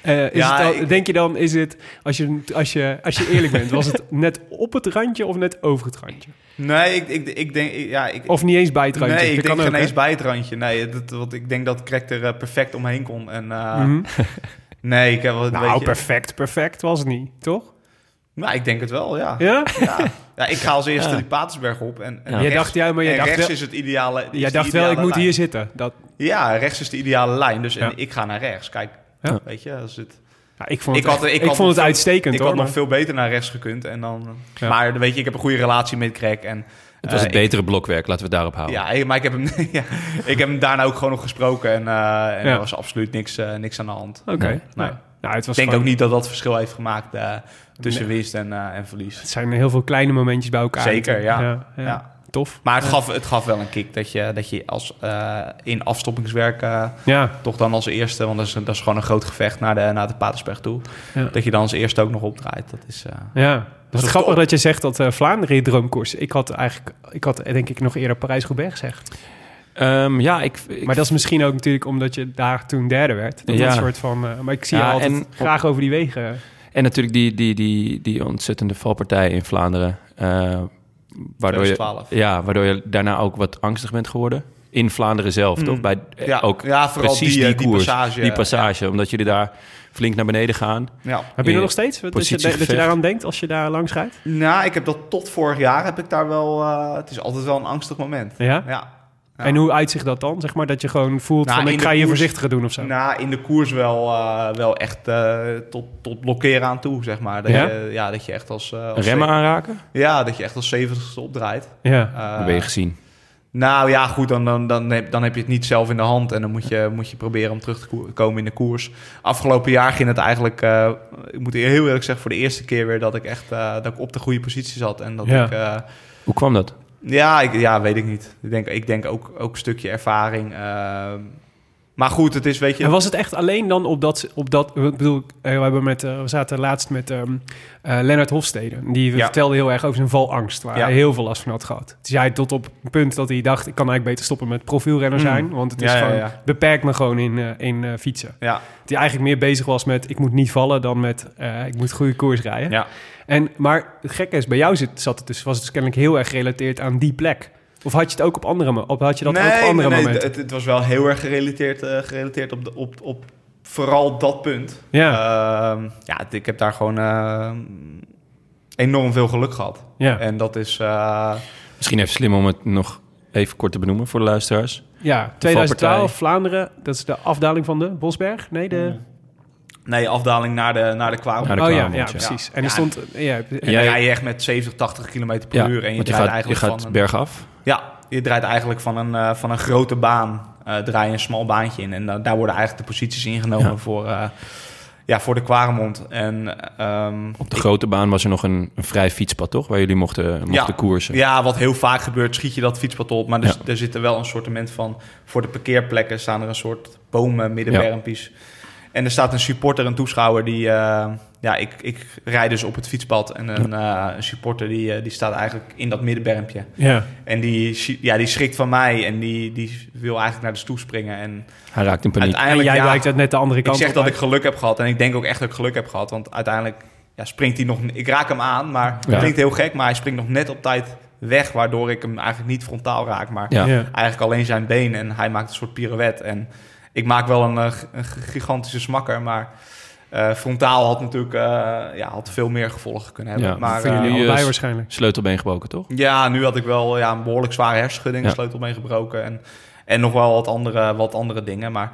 Uh, is ja, het al, ik... Denk je dan, is het, als je, als, je, als je eerlijk bent, was het net op het randje of net over het randje? Nee, ik, ik, ik denk... Ja, ik, of niet eens bij het randje? Nee, ik dat denk kan geen ook, eens bij het randje. Nee, dat, want ik denk dat Krek er uh, perfect omheen kon. En, uh, mm-hmm. nee, ik heb wel een nou, beetje... perfect, perfect was het niet, toch? Nou, ik denk het wel, ja. Ja? Ja, ja ik ga als eerste ja. die Patersberg op. En, en ja. rechts, dacht, ja, maar je en dacht rechts wel, is het ideale Jij dacht wel, ik moet lijn. hier zitten. Dat... Ja, rechts is de ideale lijn. Dus ja. en ik ga naar rechts. Kijk, ja. weet je, als het... Ja, ik vond het, ik had, echt, ik ik had vond het veel, uitstekend. Ik hoor, had maar... nog veel beter naar rechts gekund. En dan, ja. Maar weet je, ik heb een goede relatie met Krek. En, het was uh, het betere ik, blokwerk, laten we het daarop houden. Ja, maar ik heb hem, ja, ik heb hem daarna ook gewoon nog gesproken. En, uh, en ja. er was absoluut niks, uh, niks aan de hand. Oké. Okay. Nee. Nee. Ja. Nou, het was ik denk gewoon... ook niet dat dat verschil heeft gemaakt uh, tussen nee. winst en, uh, en verlies. Het zijn heel veel kleine momentjes bij elkaar. Zeker, ja. ja, ja. ja. Tof. Maar het, ja. gaf, het gaf wel een kick dat je, dat je als, uh, in afstoppingswerk uh, ja. toch dan als eerste... want dat is, dat is gewoon een groot gevecht naar de, naar de Patersberg toe... Ja. dat je dan als eerste ook nog opdraait. Dat is, uh, ja. Het is grappig top. Dat je zegt dat uh, Vlaanderen je droomkoers... Ik had eigenlijk, ik had denk ik nog eerder Parijs-Roubaix gezegd. Um, ja, ik, ik... Maar dat is misschien ook natuurlijk omdat je daar toen derde werd. Dat ja. een soort van... Uh, maar ik zie ja, je altijd en, graag over die wegen. En natuurlijk die, die, die, die ontzettende valpartij in Vlaanderen... Uh, Waardoor je, ja, waardoor je daarna ook wat angstig bent geworden. In Vlaanderen zelf, mm. toch? Bij, ja, ook ja, vooral precies die, die, die koers, passage. Die passage, ja. Omdat jullie daar flink naar beneden gaan. Ja. Heb je er nog steeds? Dat je, dat je daaraan denkt als je daar langs rijdt? Nou, ik heb dat tot vorig jaar heb ik daar wel... Uh, het is altijd wel een angstig moment. Ja? Ja. Ja. En hoe uitzicht dat dan? Zeg maar dat je gewoon voelt nou, van ik ga je voorzichtiger doen of zo? Nou, in de koers wel, uh, wel echt uh, tot, tot blokkeren aan toe, zeg maar. Dat, ja? Je, ja, dat je echt als... Uh, als remmen aanraken? Ja, dat je echt als zeventigste opdraait. Ja. Uh, dan ben je gezien. Nou ja, goed, dan, dan, dan, heb, dan heb je het niet zelf in de hand. En dan moet je, moet je proberen om terug te ko- komen in de koers. Afgelopen jaar ging het eigenlijk... Uh, ik moet heel eerlijk zeggen, voor de eerste keer weer... dat ik echt uh, dat ik op de goede positie zat. En dat ja. ik, uh, Hoe kwam dat? Ja, ik, ja, weet ik niet. Ik denk, ik denk ook, ook een stukje ervaring. Uh, maar goed, het is, weet je... En was het echt alleen dan op dat... Op dat ik bedoel, we, hebben met, uh, we zaten laatst met um, uh, Lennart Hofstede. Die ja. vertelde heel erg over zijn valangst, waar ja. hij heel veel last van had gehad. Dus hij tot op een punt dat hij dacht... ik kan eigenlijk beter stoppen met profielrenner zijn. Mm. Want het is ja, gewoon... Ja, ja. beperkt me gewoon in, uh, in uh, fietsen. Ja. Dat hij eigenlijk meer bezig was met... ik moet niet vallen dan met... Uh, ik moet goede koers rijden. Ja. En, maar het gekke is, bij jou zit, zat het dus, was het dus kennelijk heel erg gerelateerd aan die plek. Of had je het ook op andere, op, had je dat nee, ook op andere nee, nee, momenten? Het, het was wel heel erg gerelateerd, uh, gerelateerd op, de, op, op vooral dat punt. Ja. Uh, ja, ik heb daar gewoon uh, enorm veel geluk gehad. Ja. En dat is... Uh, Misschien even slim om het nog even kort te benoemen voor de luisteraars. Ja, twintig twaalf, Vlaanderen, dat is de afdaling van de Bosberg? Nee, de... Hmm. Nee, afdaling naar de, naar de Kwaremond. Naar de oh Kwaremond, ja, ja, ja, precies. En ja. er stond... Ja, en dan rij je echt met zeventig, tachtig kilometer per ja, uur. En je, je draait gaat, eigenlijk je gaat van een, bergaf. Ja, je draait eigenlijk van een, uh, van een grote baan. Uh, draai je een smal baantje in. En uh, daar worden eigenlijk de posities ingenomen ja. voor, uh, ja, voor de Kwaremond. En, um, Op de ik, grote baan was er nog een, een vrij fietspad, toch? Waar jullie mochten, mochten ja, koersen. Ja, wat heel vaak gebeurt, schiet je dat fietspad op. Maar dus, ja. er zit er wel een soortement van... Voor de parkeerplekken staan er een soort bomen, middenbermpjes... Ja. En er staat een supporter, een toeschouwer die... Uh, ja, ik, ik rijd dus op het fietspad. En een, uh, een supporter die, uh, die staat eigenlijk in dat middenbermpje. Ja. En die, ja, die schrikt van mij. En die, die wil eigenlijk naar de stoel springen. En hij raakt in paniek. Uiteindelijk, en jij ja, wijkt uit net de andere kant. Ik zeg op dat uit. ik geluk heb gehad. En ik denk ook echt dat ik geluk heb gehad. Want uiteindelijk ja, springt hij nog... Ik raak hem aan, maar ja. het klinkt heel gek. Maar hij springt nog net op tijd weg. Waardoor ik hem eigenlijk niet frontaal raak. Maar ja. Ja. eigenlijk alleen zijn been. En hij maakt een soort pirouette. En... Ik maak wel een, een gigantische smakker, maar uh, frontaal had natuurlijk uh, ja, had veel meer gevolgen kunnen hebben. Ja, maar voor jullie uh, allebei waarschijnlijk. Sleutelbeen gebroken, toch? Ja, nu had ik wel ja, een behoorlijk zware hersenschudding, ja. sleutelbeen gebroken en, en nog wel wat andere, wat andere dingen. Maar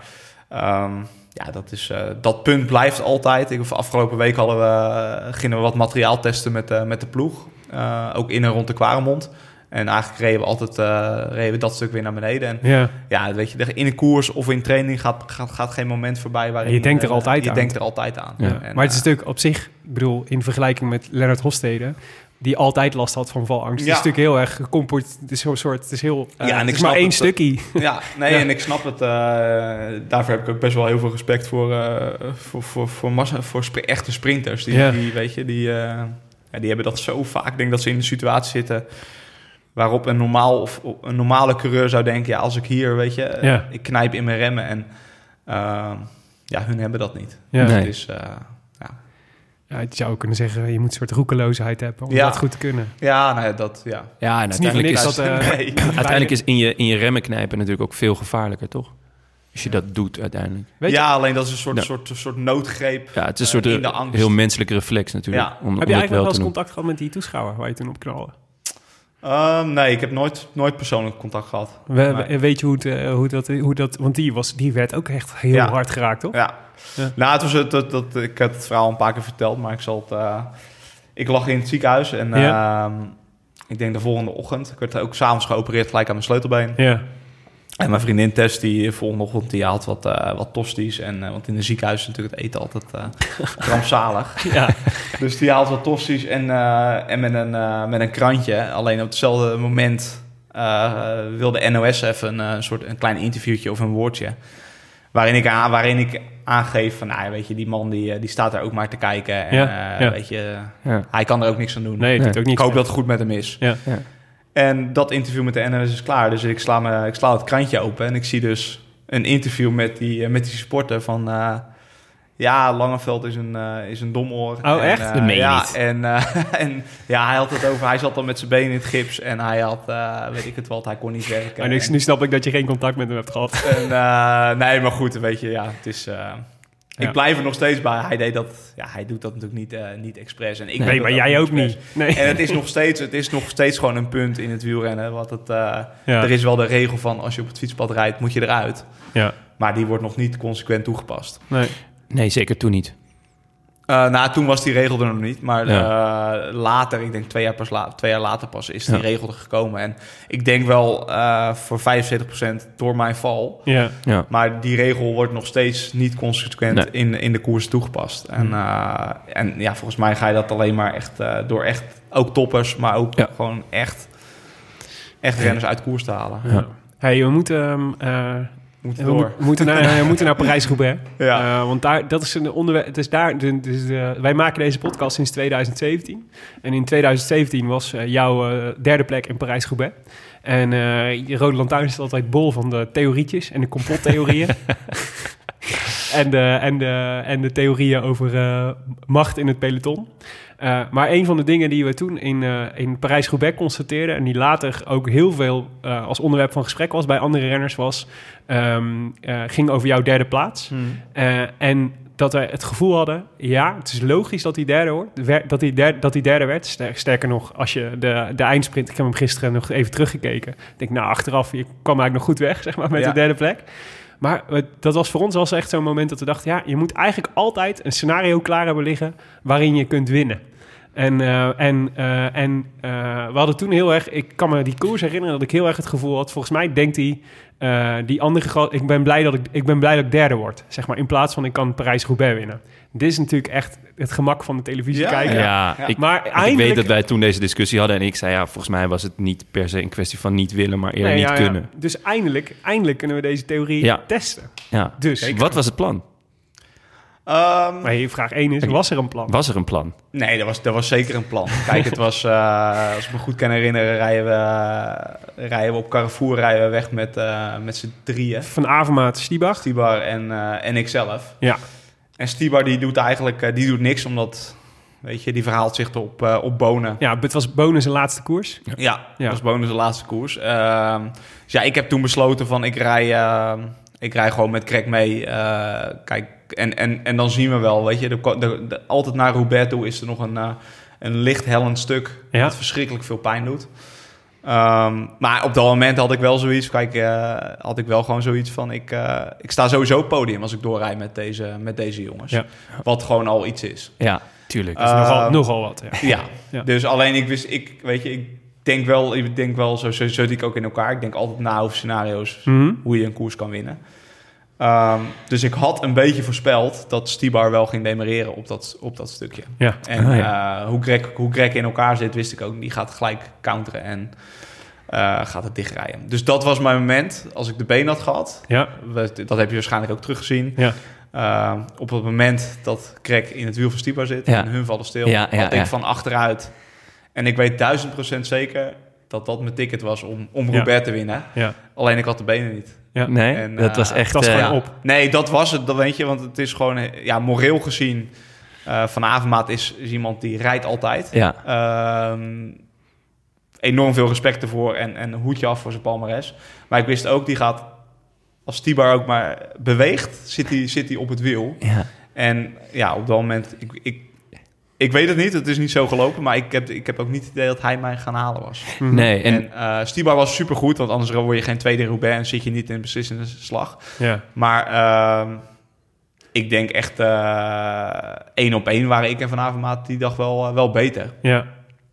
um, ja, dat, is, uh, dat punt blijft altijd. Ik, afgelopen week hadden we, uh, gingen we wat materiaal testen met, uh, met de ploeg, uh, ook in en rond de Kwaremond. En eigenlijk reden we altijd uh, reden we dat stuk weer naar beneden. En ja. ja, weet je, in een koers of in training gaat, gaat, gaat geen moment voorbij waarin... Je denkt er uh, altijd je aan. Je denkt er altijd aan. Ja. En, maar het is natuurlijk op zich, ik bedoel, in vergelijking met Lennart Hofstede, die altijd last had van valangst. Ja. Het is natuurlijk heel erg gecomport. Het is zo'n soort, het is heel, uh, ja, en het ik is maar één het, stukje. Ja, nee, ja. en ik snap het. Uh, daarvoor heb ik ook best wel heel veel respect voor, uh, voor, voor, voor, massa, voor sp- echte sprinters. Die, ja. die weet je, die, uh, ja, die hebben dat zo vaak. Ik denk dat ze in de situatie zitten waarop een, normaal of een normale coureur zou denken... ja, als ik hier, weet je, ja. ik knijp in mijn remmen en... Uh, ja, hun hebben dat niet. Ja. Dus Nee. is, uh, ja. Ja, je zou kunnen zeggen, je moet een soort roekeloosheid hebben om Ja. dat goed te kunnen. Ja, nou ja, dat, ja. Ja, en Het is niet voor uiteindelijk niks is, dat... Uh, Nee. uiteindelijk is in je, in je remmen knijpen natuurlijk ook veel gevaarlijker, toch? Als je dat doet uiteindelijk. Weet ja, alleen dat is een soort, Ja. soort, soort noodgreep. Ja, het is een uh, soort in de angst. heel menselijke reflex natuurlijk. Ja. Om, om heb je dat eigenlijk wel wel te eens doen. contact gehad met die toeschouwer waar je toen op knalde? Um, nee, ik heb nooit, nooit persoonlijk contact gehad. We, Nee. we- weet je hoe, het, uh, hoe, dat, hoe dat... Want die, was, die werd ook echt heel Ja. hard geraakt, toch? Ja. Ja. Nou, het was het, dat, dat, ik heb het verhaal een paar keer verteld, maar ik zal het... Uh, ik lag in het ziekenhuis en Ja. uh, ik denk de volgende ochtend... Ik werd ook s'avonds geopereerd gelijk aan mijn sleutelbeen. Ja. En mijn vriendin Tess, die volgende ochtend, die had wat, uh, wat tosties. En, uh, want in een ziekenhuis is natuurlijk het eten altijd uh, rampzalig. Ja. Dus die haalt wat tosties en, uh, en met, een, uh, met een krantje. Alleen op hetzelfde moment uh, wilde N O S even een, een soort een klein interviewtje of een woordje. Waarin ik, aan, waarin ik aangeef van, nou, weet je, die man die, die staat daar ook maar te kijken. En Ja, uh, ja. weet je, Ja. hij kan er ook niks aan doen. Nee, het doet ook niet. Ik hoop dat het goed met hem is. Ja. Ja. En dat interview met de N O S is klaar. Dus ik sla, me, ik sla het krantje open en ik zie dus een interview met die, met die supporter van... Uh, ja, Langeveld is een, uh, is een domoor. Oh, en, echt? Uh, Dat meen je ja, niet. En, uh, en ja, hij had het over... Hij zat dan met zijn benen in het gips en hij had, uh, weet ik het wat, hij kon niet werken. Oh, nu, nu snap ik dat je geen contact met hem hebt gehad. En, uh, nee, maar goed, weet je, ja, het is... Uh, Ja. Ik blijf er nog steeds bij. Hij deed dat, ja, hij doet dat natuurlijk niet, uh, niet expres. En ik Nee, doe maar dat jij ook expres. niet. Nee. En het is nog steeds, het is nog steeds gewoon een punt in het wielrennen. Want het, uh, Ja. er is wel de regel van als je op het fietspad rijdt, moet je eruit. Ja. Maar die wordt nog niet consequent toegepast. Nee. Nee, zeker toen niet. Uh, nou, toen was die regel er nog niet. Maar Ja. uh, later, ik denk twee jaar, pas la- twee jaar later pas, is die Ja. regel er gekomen. En ik denk wel uh, voor vijfenzeventig procent door mijn val. Ja. Ja. Maar die regel wordt nog steeds niet consequent Nee. in, in de koers toegepast. En, uh, en ja, volgens mij ga je dat alleen maar echt uh, door echt ook toppers, maar ook Ja. gewoon echt, echt renners uit koers te halen. Ja. Hey, we moeten... Um, uh, Moeten we, door. mo- we moeten naar, we moeten naar Parijs-Roubaix. Ja. Uh, want daar, dat is een onderwerp. Het is daar, de, dus de, wij maken deze podcast sinds tweeduizend zeventien. En in tweeduizend zeventien was uh, jouw uh, derde plek in Parijs-Roubaix. En uh, je Rode Lantaarn is altijd bol van de theorietjes en de complottheorieën. en, de, en, de, en de theorieën over uh, macht in het peloton. Uh, maar een van de dingen die we toen in, uh, in Parijs-Roubaix constateerden... en die later ook heel veel uh, als onderwerp van gesprek was bij andere renners... was um, uh, ging over jouw derde plaats. Hmm. Uh, en dat we het gevoel hadden... ja, het is logisch dat hij derde wordt, dat hij derde, dat hij derde werd. Ster- Sterker nog, als je de, de eindsprint... ik heb hem gisteren nog even teruggekeken. Ik denk, nou, achteraf, je kwam eigenlijk nog goed weg, zeg maar, met Ja. de derde plek. Maar uh, dat was voor ons wel echt zo'n moment dat we dachten... ja, je moet eigenlijk altijd een scenario klaar hebben liggen... waarin je kunt winnen. En, uh, en, uh, en uh, we hadden toen heel erg... Ik kan me die koers herinneren dat ik heel erg het gevoel had... volgens mij denkt hij... Uh, die andere gast, ik ben blij dat ik, ik ben blij dat ik derde word. Zeg maar, in plaats van ik kan Parijs-Roubaix winnen. Dit is natuurlijk echt het gemak van de televisie Ja, kijken. Ja, Ja. Ik, Maar ik eindelijk... weet dat wij toen deze discussie hadden en ik zei... ja, volgens mij was het niet per se een kwestie van niet willen... maar eerder Nee, niet ja, ja. kunnen. Dus eindelijk, eindelijk kunnen we deze theorie Ja. testen. Ja. Dus, Wat was het plan? Um, maar vraag één is, was er een plan? Was er een plan? Nee, dat was, dat was zeker een plan. Kijk, het was, uh, als ik me goed kan herinneren, rijden we, uh, rijden we op Carrefour rijden we weg met, uh, met z'n drieën. Van Avermaat, Stibar. Stibar en, uh, en ikzelf. Ja. En Stibar die doet eigenlijk uh, die doet niks, omdat, weet je, die verhaalt zich op, uh, op Bonen. Ja, het was Bonus zijn laatste koers. Ja, Ja. dat was Bonen zijn laatste koers. Uh, dus ja, ik heb toen besloten van, ik rij, uh, ik rij gewoon met Greg mee. Uh, kijk, en, en, en dan zien we wel, weet je, de, de, de, altijd naar Roubaix toe is er nog een, uh, een licht hellend stuk Ja. dat verschrikkelijk veel pijn doet. Um, maar op dat moment had ik wel zoiets, kijk, uh, had ik wel gewoon zoiets van, ik, uh, ik sta sowieso op het podium als ik doorrijd met deze, met deze jongens. Ja. Wat gewoon al iets is. Ja, tuurlijk. Uh, nogal, nogal wat, ja. Ja. Ja. Dus alleen ik wist, ik, weet je, ik denk wel, ik denk wel, zo, zo zit ik ook in elkaar. Ik denk altijd na over scenario's Mhm. hoe je een koers kan winnen. Um, dus ik had een beetje voorspeld dat Stibar wel ging demereren op dat, op dat stukje. Ja. En Ah, ja. uh, hoe, Greg, hoe Greg in elkaar zit, wist ik ook. Die gaat gelijk counteren en uh, gaat het dichtrijden. Dus dat was mijn moment. Als ik de been had gehad, Ja. we- dat heb je waarschijnlijk ook teruggezien. Ja. Uh, op het moment dat Greg in het wiel van Stibar zit Ja. en hun vallen stil, Ja, ja, had ik ja. van achteruit. En ik weet duizend procent zeker, dat dat mijn ticket was om, om Roubaix ja. te winnen. Ja. Alleen ik had de benen niet. Ja. Nee, en, dat uh, was echt... Dat was uh, gewoon op. Nee, dat was het, dat weet je. Want het is gewoon, ja, moreel gezien... Uh, Van Avermaat is, is iemand die rijdt altijd. Ja. Uh, enorm veel respect ervoor en, en hoedje af voor zijn palmares. Maar ik wist ook, die gaat... Als Stibar ook maar beweegt, zit hij zit hij op het wiel. Ja. En ja, op dat moment... Ik, ik, ik weet het niet, het is niet zo gelopen... maar ik heb, ik heb ook niet het idee dat hij mij gaan halen was. Nee, en... en uh, Stibar was supergoed, want anders word je geen tweede in Roubaix... en zit je niet in een beslissende slag. Ja. Maar uh, ik denk echt... Uh, één op één waren ik en Van Avermaat die dag wel, uh, wel beter. Ja.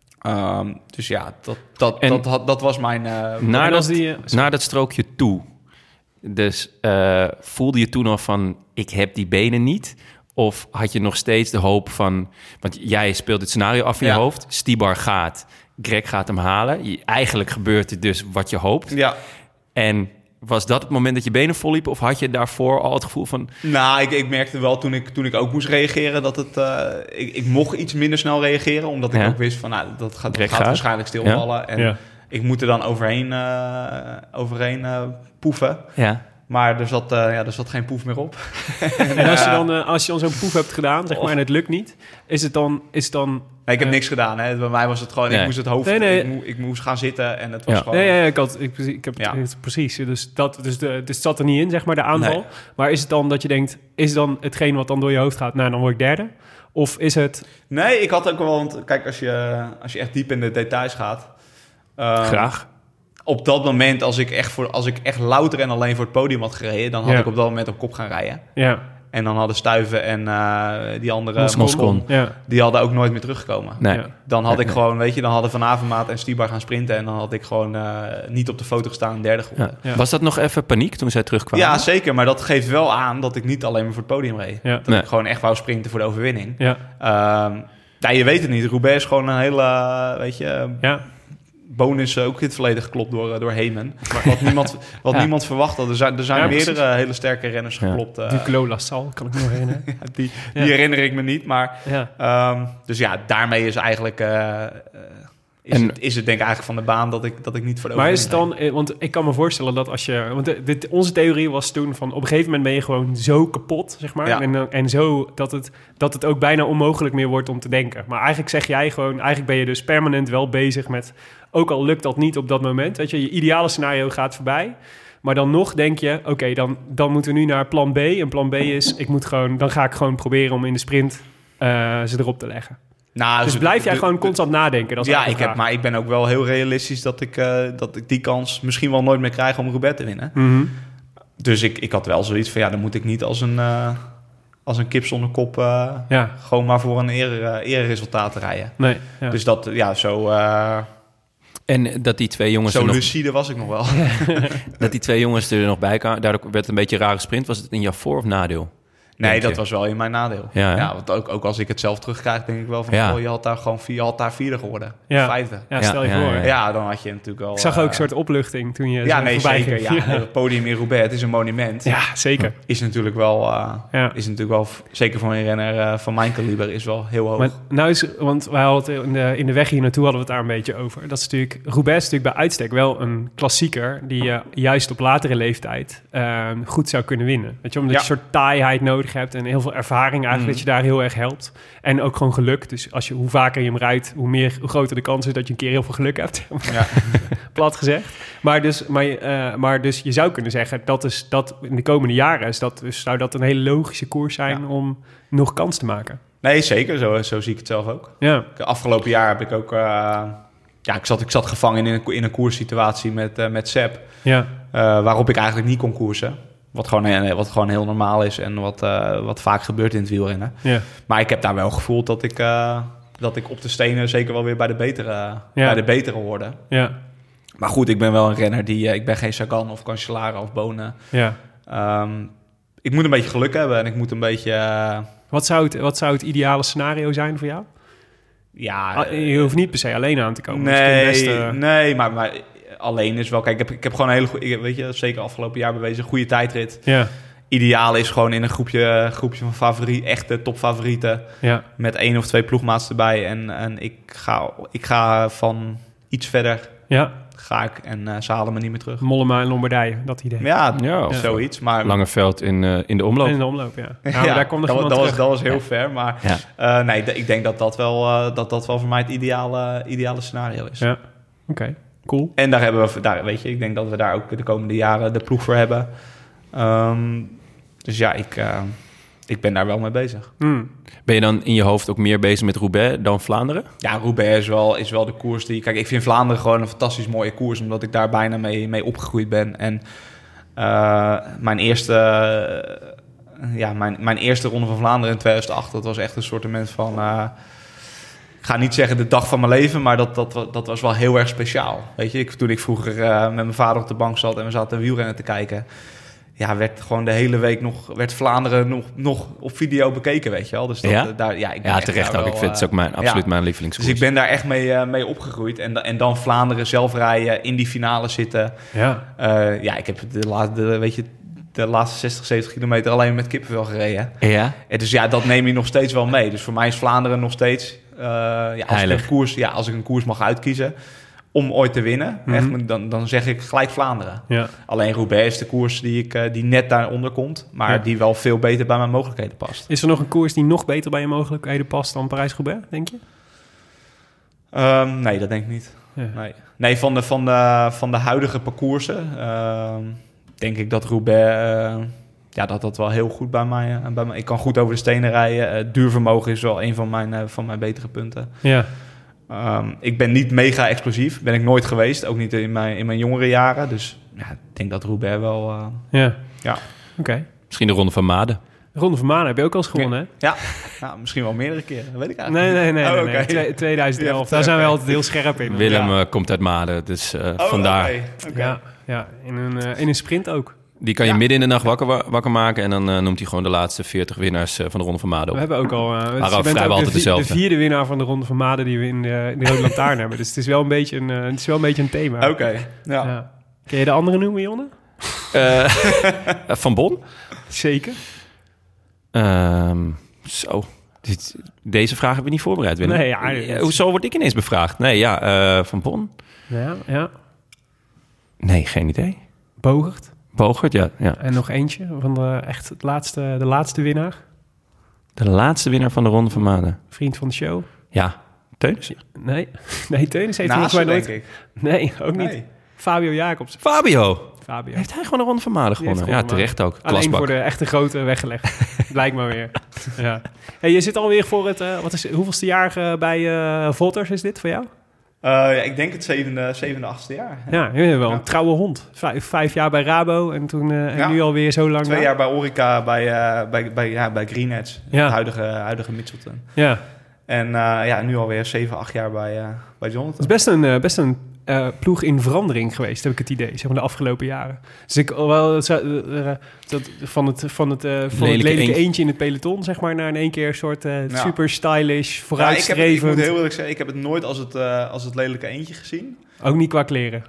Um, dus ja, dat, dat, dat, dat, dat was mijn... Uh, naar, dat, die, uh, naar dat strookje toe... Dus uh, voelde je toen al van, ik heb die benen niet? Of had je nog steeds de hoop van... Want jij speelt het scenario af in ja. je hoofd. Stibar gaat, Greg gaat hem halen. Je, eigenlijk gebeurt het dus wat je hoopt. Ja. En was dat het moment dat je benen volliepen? Of had je daarvoor al het gevoel van... Nou, ik, ik merkte wel toen ik, toen ik ook moest reageren... dat het uh, ik, ik mocht iets minder snel reageren. Omdat ik ja. ook wist van, nou, dat gaat, dat gaat waarschijnlijk stilvallen. Ja. En ja. ik moet er dan overheen, uh, overheen uh, poeven. Ja. Maar er zat, uh, ja, er zat geen poef meer op. en, en als je dan, uh, als je dan zo'n poef hebt gedaan, zeg maar, en het lukt niet, is het dan... Is het dan nee, ik heb uh, niks gedaan. Hè. Bij mij was het gewoon, nee. ik moest het hoofd... Nee, nee. Ik, mo- ik moest gaan zitten en het was ja. gewoon... Nee, ja, ik, had, ik, ik heb ja. het precies. Dus, dat, dus, de, dus het zat er niet in, zeg maar, de aanval. Nee. Maar is het dan dat je denkt, is dan hetgeen wat dan door je hoofd gaat, nou, dan word ik derde? Of is het... Nee, ik had ook wel... Want kijk, als je, als je echt diep in de details gaat... Uh, Graag. Op dat moment, als ik echt voor, als ik echt louter en alleen voor het podium had gereden, dan had ja. ik op dat moment op kop gaan rijden. Ja. En dan hadden Stuiven en uh, die andere Moscon, Moscon. Ja. die hadden ook nooit meer teruggekomen. Nee. Ja. Dan had nee, ik gewoon, weet je, dan hadden Van Avermaat en Stibar gaan sprinten en dan had ik gewoon uh, niet op de foto gestaan en derde geworden. Ja. Ja. Was dat nog even paniek toen zij terugkwamen? Ja, zeker. Maar dat geeft wel aan dat ik niet alleen maar voor het podium reed. Ja. Dat nee. ik gewoon echt wou sprinten voor de overwinning. Ja. Um, ja, je weet het niet. Roubaix is gewoon een hele, weet je... Ja. Boon is ook in het verleden geklopt door, door Heyman. Wat niemand, wat ja. niemand verwacht had. Er zijn, er zijn ja, meerdere precies. hele sterke renners geklopt. Ja. Duclos Lassalle, kan ik me nog herinneren. ja, die die ja. herinner ik me niet. Maar, ja. um, dus ja, daarmee is eigenlijk... Uh, uh, is, en, het, is het denk ik eigenlijk van de baan dat ik, dat ik niet voor de maar is het dan... Rijd. Want ik kan me voorstellen dat als je... Want de, dit, onze theorie was toen van... Op een gegeven moment ben je gewoon zo kapot, zeg maar. Ja. En, en zo dat het, dat het ook bijna onmogelijk meer wordt om te denken. Maar eigenlijk zeg jij gewoon... Eigenlijk ben je dus permanent wel bezig met... Ook al lukt dat niet op dat moment. Weet je, je ideale scenario gaat voorbij. Maar dan nog denk je... Oké, okay, dan, dan moeten we nu naar plan B. En plan B is... Ik moet gewoon, dan ga ik gewoon proberen om in de sprint... Uh, ze erop te leggen. Nou, dus blijf jij de, gewoon constant de, nadenken? Dat is ja, ik heb, maar ik ben ook wel heel realistisch... dat ik, uh, dat ik die kans misschien wel nooit meer krijg... om Roubaix te winnen. Mm-hmm. Dus ik, ik had wel zoiets van... ja, dan moet ik niet als een... Uh, als een kip zonder kop... Uh, ja. gewoon maar voor een eer, uh, ereresultaat rijden. Nee, ja. Dus dat, ja, zo... Uh, En dat die twee jongens... Zo er nog... lucide was ik nog wel. Dat die twee jongens er nog bij kwamen. Daardoor werd het een beetje een rare sprint. Was het in jouw voor- of nadeel? Nee, dat was wel in mijn nadeel. Ja, ja, want ook, ook als ik het zelf terugkrijg, denk ik wel van... Ja. Oh, je had daar gewoon vier, je had daar vierde geworden. Ja. Vijfde. Ja, stel je ja, voor. Ja, ja. ja, dan had je natuurlijk al... Ik zag ook uh, een soort opluchting toen je ja, nee, voorbij zeker. ging. Ja, het podium in Roubaix, het is een monument. Ja, zeker. Is natuurlijk wel... Uh, ja. Is natuurlijk wel, zeker voor een renner uh, van mijn kaliber, is wel heel hoog. Maar nou is, want wij hadden het in de, in de weg hier naartoe hadden we het daar een beetje over. Dat is natuurlijk... Roubaix is natuurlijk bij uitstek wel een klassieker... die je uh, juist op latere leeftijd uh, goed zou kunnen winnen. Weet je, omdat ja. je een soort taaiheid nodig hebt en heel veel ervaring eigenlijk... Mm. dat je daar heel erg helpt. En ook gewoon geluk. Dus als je, hoe vaker je hem rijdt, hoe, meer, hoe groter de kans is dat je een keer heel veel geluk hebt. Ja. Plat gezegd. Maar dus, maar, uh, maar dus je zou kunnen zeggen, dat is dat in de komende jaren is dat, dus zou dat een hele logische koers zijn ja. om nog kans te maken. Nee, zeker. Zo, zo zie ik het zelf ook. Ja. Afgelopen jaar heb ik ook... Uh, ja, ik zat, ik zat gevangen in een, in een koerssituatie met, uh, met Sepp. Ja. Uh, waarop ik eigenlijk niet kon koersen. Wat gewoon, wat gewoon heel normaal is en wat, uh, wat vaak gebeurt in het wielrennen. Ja. Maar ik heb daar wel gevoeld dat ik, uh, dat ik op de stenen zeker wel weer bij de betere, ja. bij de betere hoorde. Ja. Maar goed, ik ben wel een renner die... Uh, ik ben geen Sagan of Cancellara of Bonen. Ja. Um, ik moet een beetje geluk hebben en ik moet een beetje... Uh, wat, zou het, wat zou het ideale scenario zijn voor jou? Ja... Uh, je hoeft niet per se alleen aan te komen. Nee, best, uh... nee maar... maar alleen is wel... Kijk, ik heb, ik heb gewoon een hele goede... Weet je, zeker afgelopen jaar bewezen... goede tijdrit. Ja. Ideaal is gewoon in een groepje, groepje van favorieten... echte topfavorieten. Ja. Met één of twee ploegmaats erbij. En, en ik, ga, ik ga van iets verder Ja. Ga ik en uh, ze halen me niet meer terug. Mollema en Lombardije, dat idee. Ja, ja, ja. zoiets. Maar... Langeveld in, uh, in de omloop. In de omloop, ja. Nou, ja, daar kwam dat, dat, was, dat was heel ja. ver. Maar ja. uh, nee, d- ik denk dat dat wel, uh, dat dat wel voor mij het ideale, ideale scenario is. Ja, oké. Okay. Cool. En daar hebben we, daar, weet je, ik denk dat we daar ook de komende jaren de ploeg voor hebben. Um, dus ja, ik, uh, ik ben daar wel mee bezig. Mm. Ben je dan in je hoofd ook meer bezig met Roubaix dan Vlaanderen? Ja, Roubaix is wel, is wel de koers die... Kijk, ik vind Vlaanderen gewoon een fantastisch mooie koers, omdat ik daar bijna mee, mee opgegroeid ben. En uh, mijn eerste... Uh, ja, mijn, mijn eerste ronde van Vlaanderen in tweeduizend acht, dat was echt een soort van... Uh, ik ga niet zeggen de dag van mijn leven, maar dat, dat, dat was wel heel erg speciaal. Weet je, ik, toen ik vroeger uh, met mijn vader op de bank zat en we zaten wielrennen te kijken... Ja, werd gewoon de hele week nog... werd Vlaanderen nog, nog op video bekeken, weet je wel. Dus dat, ja? Uh, daar, ja, ik ben ja terecht ook. Wel, ik vind het ook mijn, absoluut ja. mijn lievelingskoers. Dus ik ben daar echt mee, uh, mee opgegroeid. En, en dan Vlaanderen zelf rijden, in die finale zitten. Ja, uh, ja ik heb de laatste, de, weet je, de laatste zestig, zeventig kilometer alleen met kippenvel gereden. Ja? En dus ja, dat neem je nog steeds wel mee. Dus voor mij is Vlaanderen nog steeds... Uh, ja, als, ik een koers, ja, als ik een koers mag uitkiezen... om ooit te winnen, mm-hmm. echt, dan, dan zeg ik gelijk Vlaanderen. Ja. Alleen Roubaix is de koers die, ik, uh, die net daaronder komt... maar ja. die wel veel beter bij mijn mogelijkheden past. Is er nog een koers die nog beter bij je mogelijkheden past... dan Parijs-Roubaix, denk je? Um, nee, dat denk ik niet. Ja. Nee, nee van, de, van, de, van de huidige parcoursen... Uh, denk ik dat Roubaix... Uh, ja, dat dat wel heel goed bij mij, uh, bij mij... Ik kan goed over de stenen rijden. Uh, duurvermogen is wel een van mijn, uh, van mijn betere punten. Ja. Um, ik ben niet mega explosief. Ben ik nooit geweest. Ook niet in mijn, in mijn jongere jaren. Dus ja, ik denk dat Roubaix wel... Uh, ja. ja. Oké. Okay. Misschien de Ronde van Maden. De Ronde van Maden heb je ook al eens gewonnen, hè? Ja. Nou, misschien wel meerdere keren. Dat weet ik eigenlijk nee, nee, nee. oh, nee, okay. nee. twintig elf. Ja, daar zijn we altijd heel scherp in. Willem ja. uh, komt uit Maden, dus uh, oh, vandaar. Okay. Okay. Ja, ja. In, een, uh, in een sprint ook. Die kan je ja. midden in de nacht wakker, wakker maken... en dan uh, noemt hij gewoon de laatste veertig winnaars uh, van de Ronde van Maden op. We hebben ook al... Uh, maar vrijwel altijd de, dezelfde. De vierde winnaar van de Ronde van Maden die we in de, in de Rode Lantaarn hebben. Dus het is wel een beetje een, uh, het is wel een, beetje een thema. Oké, okay. ja. ja. Kun je de andere noemen, Jonne? Uh, van Bon? Zeker. Um, zo... Dit, deze vraag hebben we niet voorbereid, Willem. Nee, ja, is... Hoezo word ik ineens bevraagd? Nee, ja, uh, Van Bon? Ja, ja. Nee, geen idee. Bogert? Bogert, ja, ja. En nog eentje van de, echt het laatste, de laatste winnaar. De laatste winnaar van de Ronde van Maden. Vriend van de show. Ja, Teunis? Nee, nee Teunis heeft volgens mij nooit... denk ik. Nee, ook niet. Nee. Fabio Jacobs. Fabio? Fabio. Heeft hij gewoon de Ronde van Maden gewonnen? Ja, terecht ook. Alleen Klasbak. voor de echte grote weggelegd. Blijkt maar weer. Ja. Hey, je zit alweer voor het... Uh, wat is, hoeveelste jaar uh, bij uh, Volters is dit voor jou? Uh, ja, ik denk het zevende, zevende, achtste jaar. Ja, je bent wel ja. een trouwe hond. Vijf, vijf jaar bij Rabo en, toen, uh, en ja. nu alweer zo lang... Twee na. jaar bij Orica, bij, uh, bij, bij, ja, bij Green Edge. Ja. Het huidige, huidige Mitchelton. Ja. En uh, ja, nu alweer zeven, acht jaar bij, uh, bij Jonathan. Het is best een, uh, best een uh, ploeg in verandering geweest, heb ik het idee. Zeg maar de afgelopen jaren. Dus ik wel uh, uh, dat, van het, van het, uh, van lelijke, het lelijke eentje. eentje in het peloton, zeg maar, naar in één keer een soort uh, ja. super stylish, vooruitstrevend. Ja, ik, heb het, ik moet heel eerlijk zeggen, ik heb het nooit als het, uh, als het lelijke eentje gezien. Ook niet qua kleren.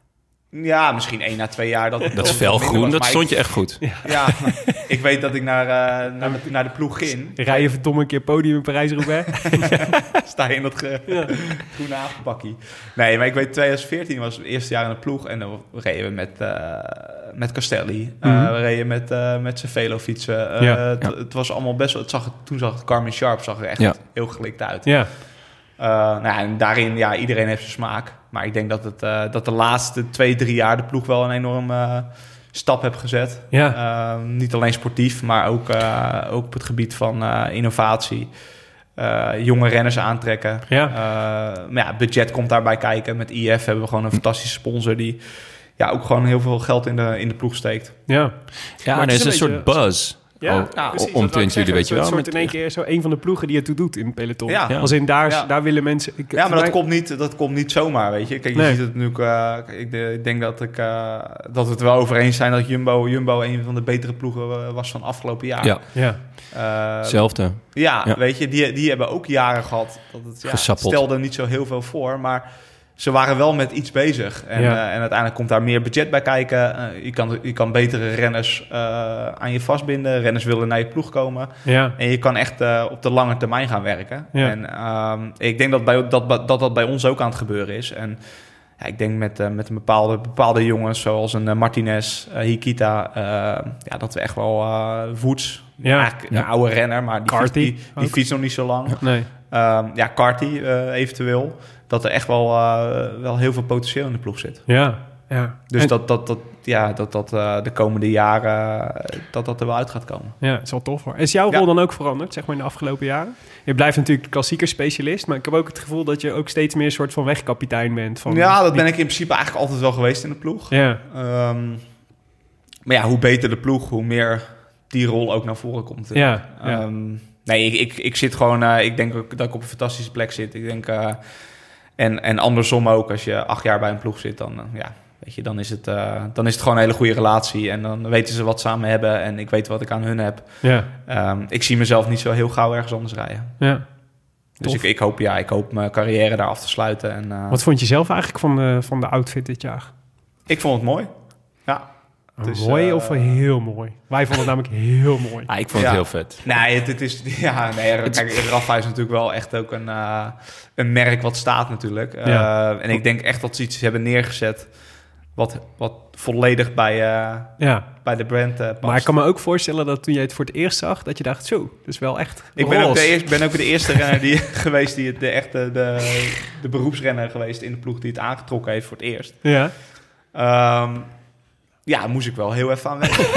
Ja, misschien één na twee jaar. Dat, dat, dat is felgroen, dat stond je echt goed. Ja, ja ik weet dat ik naar, uh, naar, de, naar de ploeg ging. Rij je verdomme een keer podium in Parijs-Roubaix? Sta je in dat ge, ja. groene avondpakkie. Nee, maar ik weet, twintig veertien was het eerste jaar in de ploeg. En dan reden we met, uh, met Castelli. Mm-hmm. Uh, we reden met, uh, met zijn velofietsen. Uh, ja. Het, ja. het was allemaal best wel... Het zag, toen zag het Carmen Sharp zag er echt ja. heel gelikt uit. Ja. Uh, nou ja, en daarin, ja, iedereen heeft zijn smaak. Maar ik denk dat, het, uh, dat de laatste twee, drie jaar de ploeg wel een enorm uh, stap heeft gezet. Ja. Uh, niet alleen sportief, maar ook, uh, ook op het gebied van uh, innovatie. Uh, jonge renners aantrekken. Ja. Uh, maar ja, budget komt daarbij kijken. Met I F hebben we gewoon een fantastische sponsor die ja, ook gewoon heel veel geld in de, in de ploeg steekt. Ja, ja en er is een, een soort buzz. Ja, oh, ja omtrent jullie, weet je wel. Een soort met, in één keer zo een van de ploegen die het toe doet in het peloton. Ja. Als in daar, ja. daar willen mensen... Ik, ja, maar dat, mij... komt niet, dat komt niet zomaar, weet je. Kijk, je nee. ziet het nu... Uh, ik, de, ik denk dat, ik, uh, dat we het wel over eens zijn dat Jumbo, Jumbo een van de betere ploegen was van afgelopen jaar. Ja, ja. Uh, Hetzelfde. Ja, ja, weet je, die, die hebben ook jaren gehad. Dat het, ja, het stelde niet zo heel veel voor, maar... Ze waren wel met iets bezig. En, ja. uh, en uiteindelijk komt daar meer budget bij kijken. Uh, je, kan, je kan betere renners uh, aan je vastbinden. Renners willen naar je ploeg komen. Ja. En je kan echt uh, op de lange termijn gaan werken. Ja. En um, ik denk dat, bij, dat, dat dat bij ons ook aan het gebeuren is. En ja, ik denk met, uh, met een bepaalde, bepaalde jongens, zoals een uh, Martinez, uh, Hikita, uh, ja, dat we echt wel uh, Woods, ja, eigenlijk ja. een oude renner, maar die, fiets, die, die fietst nog niet zo lang. Nee. Um, ja, Carty uh, eventueel, dat er echt wel, uh, wel heel veel potentieel in de ploeg zit. Ja, ja. Dus en... dat dat, dat, ja, dat, dat uh, de komende jaren uh, dat dat er wel uit gaat komen. Ja, dat is wel tof hoor. Is jouw rol ja. dan ook veranderd, zeg maar, in de afgelopen jaren? Je blijft natuurlijk klassieker specialist, maar ik heb ook het gevoel dat je ook steeds meer een soort van wegkapitein bent. Van ja, dat die... ben ik in principe eigenlijk altijd wel geweest in de ploeg. Ja. Um, maar ja, hoe beter de ploeg, hoe meer die rol ook naar voren komt. Ja, ja. Um, nee, ik, ik, ik zit gewoon, uh, ik denk ook dat ik op een fantastische plek zit. Ik denk, uh, en, en andersom ook, als je acht jaar bij een ploeg zit, dan, uh, ja, weet je, dan is het, uh, dan is het gewoon een hele goede relatie. En dan weten ze wat ze samen hebben en ik weet wat ik aan hun heb. Ja. Um, ik zie mezelf niet zo heel gauw ergens anders rijden. Ja. Dus ik, ik, hoop, ja, ik hoop mijn carrière daar af te sluiten. En, uh, wat vond je zelf eigenlijk van de, van de outfit dit jaar? Ik vond het mooi. Ja. Dus, mooi uh, of heel mooi? Wij vonden het namelijk heel mooi. Ah, ik vond ja. het heel vet. Nee, het, het is... Ja, nee, kijk, Rafa is natuurlijk wel echt ook een, uh, een merk wat staat natuurlijk. Uh, ja. En ik denk echt dat ze iets hebben neergezet wat, wat volledig bij, uh, ja. bij de brand uh, past. Maar ik kan me ook voorstellen dat toen je het voor het eerst zag, dat je dacht, zo, dat is wel echt Ik ben ook, de eerste, ben ook de eerste renner die geweest, die het, de echte, de, de beroepsrenner geweest in de ploeg die het aangetrokken heeft voor het eerst. Ja. Um, Ja, moest ik wel heel even aan wennen.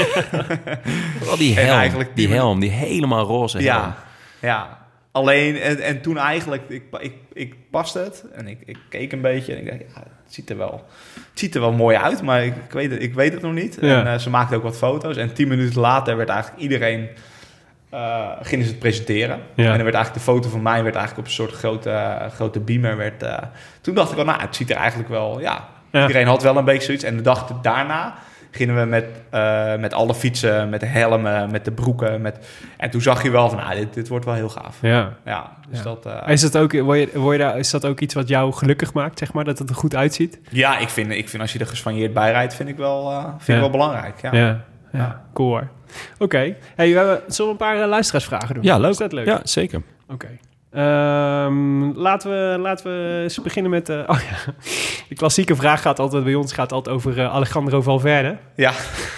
Wel die helm, die, die helm, die helemaal roze helm. Ja, ja. Alleen, en, en toen eigenlijk, ik, ik, ik paste het en ik, ik keek een beetje en ik dacht, ja, het ziet er wel, het ziet er wel mooi uit, maar ik, ik, weet, het, ik weet het nog niet. Ja. En uh, ze maakten ook wat foto's en tien minuten later werd eigenlijk iedereen, uh, gingen ze het presenteren. Ja. En er werd eigenlijk de foto van mij werd eigenlijk op een soort grote, uh, grote beamer. Werd, uh, toen dacht ik wel, nou, het ziet er eigenlijk wel, ja, ja. Iedereen had wel een beetje zoiets. En de dag daarna gingen we met, uh, met alle fietsen, met de helmen, met de broeken. Met... En toen zag je wel van, ah, dit, dit wordt wel heel gaaf. Ja. Ja, dus ja. dat... Uh... Is dat ook, word je, word je daar, is dat ook iets wat jou gelukkig maakt, zeg maar? Dat het er goed uitziet? Ja, ik vind, ik vind als je er gesvanjeerd bij rijdt, vind ik wel, uh, vind ja. ik wel belangrijk. Ja, ja. ja. ja. Cool hoor. Oké. Okay. Hey, we hebben, zullen we een paar uh, luisteraarsvragen doen? Ja, leuk. Is dat leuk? Ja, zeker. Oké. Okay. Um, laten, we, laten we eens beginnen met... Uh, oh ja, de klassieke vraag gaat altijd bij ons gaat altijd over uh, Alejandro Valverde. Ja.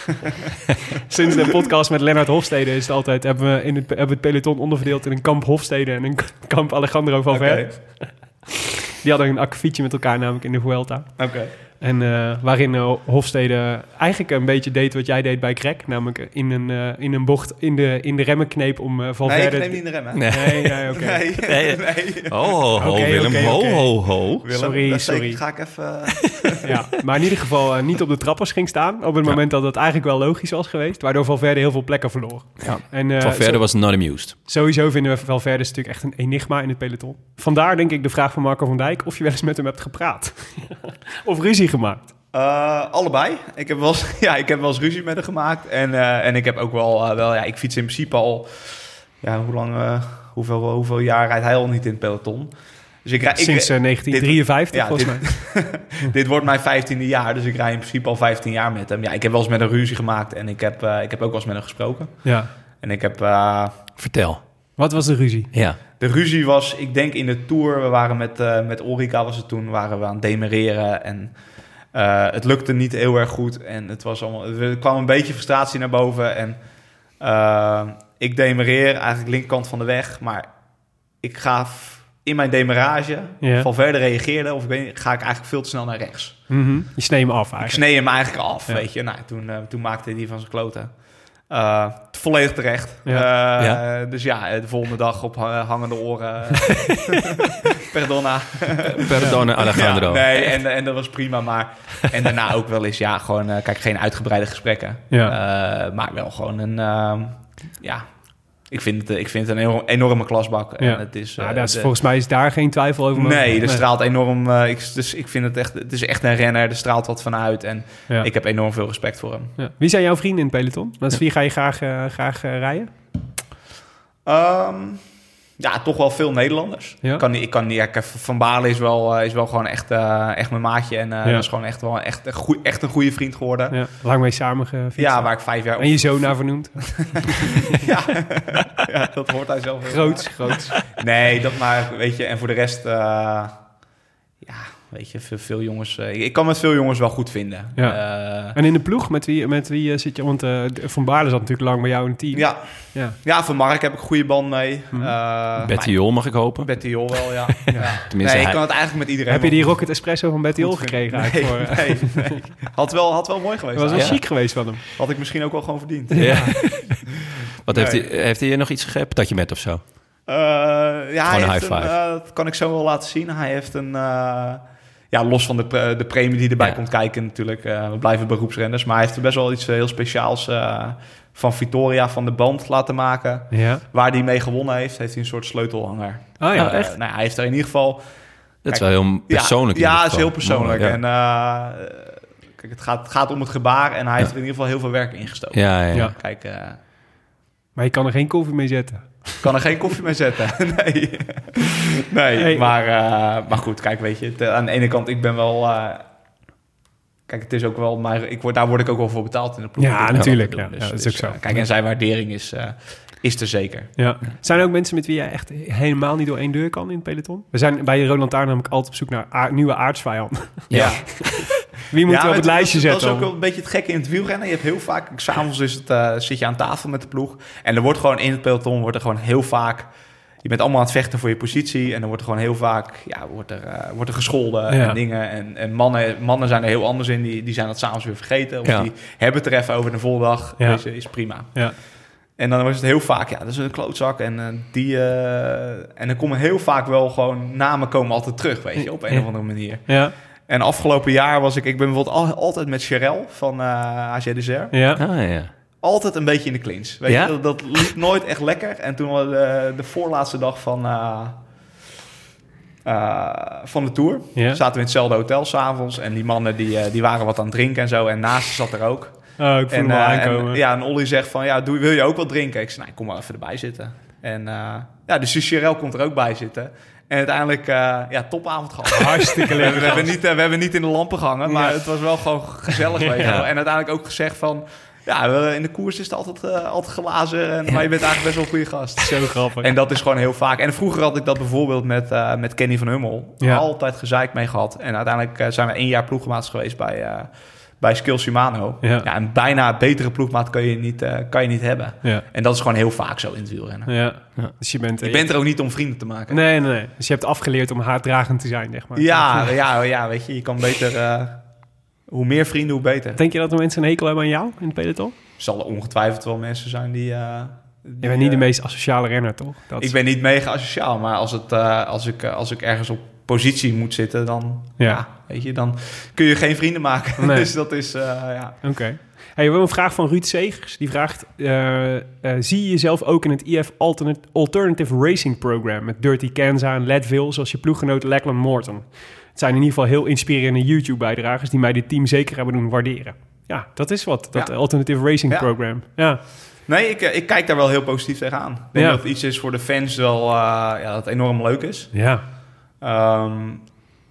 Sinds de podcast met Lennart Hofstede is het altijd... hebben we in het, hebben we het peloton onderverdeeld in een kamp Hofstede en een kamp Alejandro Valverde. Okay. Die hadden een akkefietje met elkaar namelijk in de Vuelta. Oké. Okay. En uh, waarin uh, Hofstede eigenlijk een beetje deed wat jij deed bij Greg. Namelijk in een, uh, in een bocht in de, in de remmen kneep om uh, Valverde... Nee, ik neem niet in de remmen. Nee, nee, nee oké. Okay. Nee, nee. Oh, ho, ho, okay, Willem, okay, ho, okay. ho, ho. Willem, sorry, sorry. Ik, ga ik even... ja, maar in ieder geval uh, niet op de trappers ging staan. Op het ja. moment dat het eigenlijk wel logisch was geweest. Waardoor Valverde heel veel plekken verloor. Ja. En, uh, Valverde zo, was not amused. Sowieso vinden we Valverde natuurlijk echt een enigma in het peloton. Vandaar denk ik de vraag van Marco van Dijk... of je wel eens met hem hebt gepraat. Of ruzie gemaakt. Uh, allebei. Ik heb wel eens, ja, ik heb wel eens ruzie met hem gemaakt. En, uh, en ik heb ook wel, uh, wel ja, ik fiets in principe al, ja, hoe lang, uh, hoeveel, hoeveel jaar rijdt hij al niet in het peloton? Dus ik rij, Sinds ik, uh, negentien drieënvijftig, dit, volgens ja, mij. Dit, dit wordt mijn vijftiende jaar, dus ik rij in principe al vijftien jaar met hem. Ja, ik heb wel eens met hem ruzie gemaakt en ik heb, uh, ik heb ook wel eens met hem gesproken. Ja. En ik heb... Uh, Vertel. Wat was de ruzie? Ja. De ruzie was, ik denk in de Tour, we waren met, uh, met Orica was het toen, waren we aan het demereren en... Uh, het lukte niet heel erg goed en het was allemaal, er kwam een beetje frustratie naar boven en uh, ik demereer eigenlijk linkerkant van de weg, maar ik ga f- in mijn demerage, yeah. Valverde reageerde of ik weet niet, ga ik eigenlijk veel te snel naar rechts. Mm-hmm. Je snee hem af eigenlijk. Ik snee hem eigenlijk af, ja. weet je. Nou, toen, uh, toen maakte hij die van zijn kloten. Uh, volledig terecht. Ja. Uh, ja. Dus ja, de volgende dag op hangende oren. Perdona. Perdona, Alejandro. Ja, nee, en, en dat was prima. Maar, en daarna ook wel eens, ja, gewoon, uh, kijk, geen uitgebreide gesprekken. Ja. Uh, maar wel gewoon een, uh, ja... Ik vind het, ik vind het een enorme klasbak. En ja. het is, nou, uh, dat is, de, volgens mij is daar geen twijfel over. Nee, er nee. straalt enorm... Uh, ik, dus ik vind het echt... Het is echt een renner. Er straalt wat van uit. En ja. ik heb enorm veel respect voor hem. Ja. Wie zijn jouw vrienden in het peloton? Met wie ga je graag, uh, graag uh, rijden? Um, ja, toch wel veel Nederlanders. Ja. Ik kan niet... Ik kan niet ja, Van Baarle is wel, uh, is wel gewoon echt, uh, echt mijn maatje. En uh, ja. dat is gewoon echt, wel echt, een goeie, echt een goede vriend geworden. Ja. Lang mee samen gefietst. Ja, waar ik vijf jaar... En je zoon naar vernoemd. ja. ja, dat hoort hij zelf. Groots, groots. Nee, dat maar, weet je... En voor de rest... Uh, ja... weet je, veel, veel jongens... Uh, ik kan met veel jongens wel goed vinden. Ja. Uh, en in de ploeg, met wie, met wie uh, zit je? Want uh, Van Baarle zat natuurlijk lang bij jou in het team. Ja, ja. ja van Mark heb ik een goede band mee. Hmm. Uh, Betty Jol mag ik hopen? Betty Jol wel, ja. ja. Tenminste, nee, ik kan het eigenlijk met iedereen. Heb je die Rocket Espresso van Betty Jol gekregen? Nee, eigenlijk voor, nee, nee. Had, wel, had wel mooi geweest. Dat was wel ja. chic geweest van hem. Had ik misschien ook wel gewoon verdiend. Ja. Wat nee. heeft, hij, heeft hij je nog iets gegeven? Dat je met of zo? Uh, ja, hij heeft een, uh, dat kan ik zo wel laten zien. Hij heeft een... Uh, ja, los van de, pre- de premie die erbij ja. komt kijken natuurlijk. Uh, we blijven beroepsrenners. Maar hij heeft er best wel iets uh, heel speciaals uh, van Vittoria van de band laten maken. Ja. Waar hij mee gewonnen heeft, heeft hij een soort sleutelhanger. Oh ja, uh, echt? Nou, hij heeft er in ieder geval... Dat kijk, is wel heel persoonlijk. Ja, ja het is heel persoonlijk. Mooi, ja. En uh, kijk, het gaat, het gaat om het gebaar. En hij ja. heeft er in ieder geval heel veel werk in gestoken. Ja, ja. ja. Kijk... Uh, maar je kan er geen koffie mee zetten. Kan er geen koffie mee zetten. nee. nee, hey. maar, uh, maar goed, kijk, weet je, het, aan de ene kant, ik ben wel... Uh, kijk, het is ook wel... Maar ik word, daar word ik ook wel voor betaald in de ploeg. Ja, natuurlijk. Ja, dus, ja, dat is dus, ook zo. Uh, kijk, en zijn waardering is, uh, is er zeker. Ja. Zijn er ook mensen met wie jij echt helemaal niet door één deur kan in het peloton? We zijn bij Roland Lantaarn namelijk altijd op zoek naar aard, nieuwe aardsvijanden. Ja. Wie moet ja, op het lijstje dat, zetten? Dat is ook wel een beetje het gekke in het wielrennen. Je hebt heel vaak... S'avonds is het, uh, zit je aan tafel met de ploeg. En er wordt gewoon in het peloton... wordt er gewoon heel vaak... Je bent allemaal aan het vechten voor je positie. En dan wordt er gewoon heel vaak... Ja, wordt er, uh, wordt er gescholden ja. en dingen. En, en mannen, mannen zijn er heel anders in. Die, die zijn dat s'avonds weer vergeten. Of ja. die hebben het er even over de volle dag. Ja. Deze is prima. Ja. En dan was het heel vaak... Ja, dat is een klootzak. En, uh, die, uh, en dan komen heel vaak wel gewoon... Namen komen altijd terug, weet je. Op een ja. of andere manier. Ja. En afgelopen jaar was ik... Ik ben bijvoorbeeld al, altijd met Cherel van uh, A G Dessert. Ja. Ah, ja. Altijd een beetje in de clinch. Weet ja? je, dat, dat liep nooit echt lekker. En toen was de, de voorlaatste dag van, uh, uh, van de Tour... Ja. zaten we in hetzelfde hotel s'avonds. En die mannen die, uh, die waren wat aan het drinken en zo. En naast zat er ook. Oh, ik voel en, hem uh, aankomen. En, ja, en Olly zegt van... Ja, doe, wil je ook wat drinken? Ik zei, nou, kom maar even erbij zitten. En uh, ja, dus de Cherel komt er ook bij zitten... En uiteindelijk, uh, ja, topavond gehad. Hartstikke leuk. we, hebben niet, uh, we hebben niet in de lampen gehangen, maar ja. het was wel gewoon gezellig. Weet je wel. En uiteindelijk ook gezegd van... Ja, in de koers is het altijd, uh, altijd glazen. En, ja. Maar je bent eigenlijk best wel een goede gast. Zo grappig. En dat is gewoon heel vaak. En vroeger had ik dat bijvoorbeeld met, uh, met Kenny van Hummel. Ja. Altijd gezeik mee gehad. En uiteindelijk uh, zijn we één jaar ploegmaats geweest bij... Uh, bij Skills Shimano. Ja. Ja, een bijna betere ploegmaat kan je niet, uh, kan je niet hebben. Ja. En dat is gewoon heel vaak zo in het wielrennen. Ja. Ja. Dus je bent, je bent er ook niet om vrienden te maken. Nee, nee, nee. Dus je hebt afgeleerd om haatdragend te zijn, zeg maar. Ja, ja, ja, weet je. Je kan beter... Uh, hoe meer vrienden, hoe beter. Denk je dat er mensen een hekel hebben aan jou in het peloton? Er zullen ongetwijfeld wel mensen zijn die... Uh, die je bent niet uh, de meest asociale renner, toch? Dat ik is... ben niet mega asociaal, maar als, het, uh, als, ik, uh, als ik ergens op positie moet zitten, dan, ja. Ja, weet je, dan kun je geen vrienden maken. Nee. Dus dat is, uh, ja. Oké. Okay. Hey, we hebben een vraag van Ruud Segers. Die vraagt, uh, uh, zie je jezelf ook in het I F Alternate, Alternative Racing Program met Dirty Kanza en Leadville, zoals je ploeggenoot Lachlan Morton? Het zijn in ieder geval heel inspirerende YouTube-bijdragers die mij dit team zeker hebben doen waarderen. Ja, dat is wat, dat ja. Alternative Racing ja. Program. Ja. Nee, ik, ik kijk daar wel heel positief tegenaan. Ik denk ja. dat het iets is voor de fans wel, uh, ja, dat enorm leuk is. Ja. Um,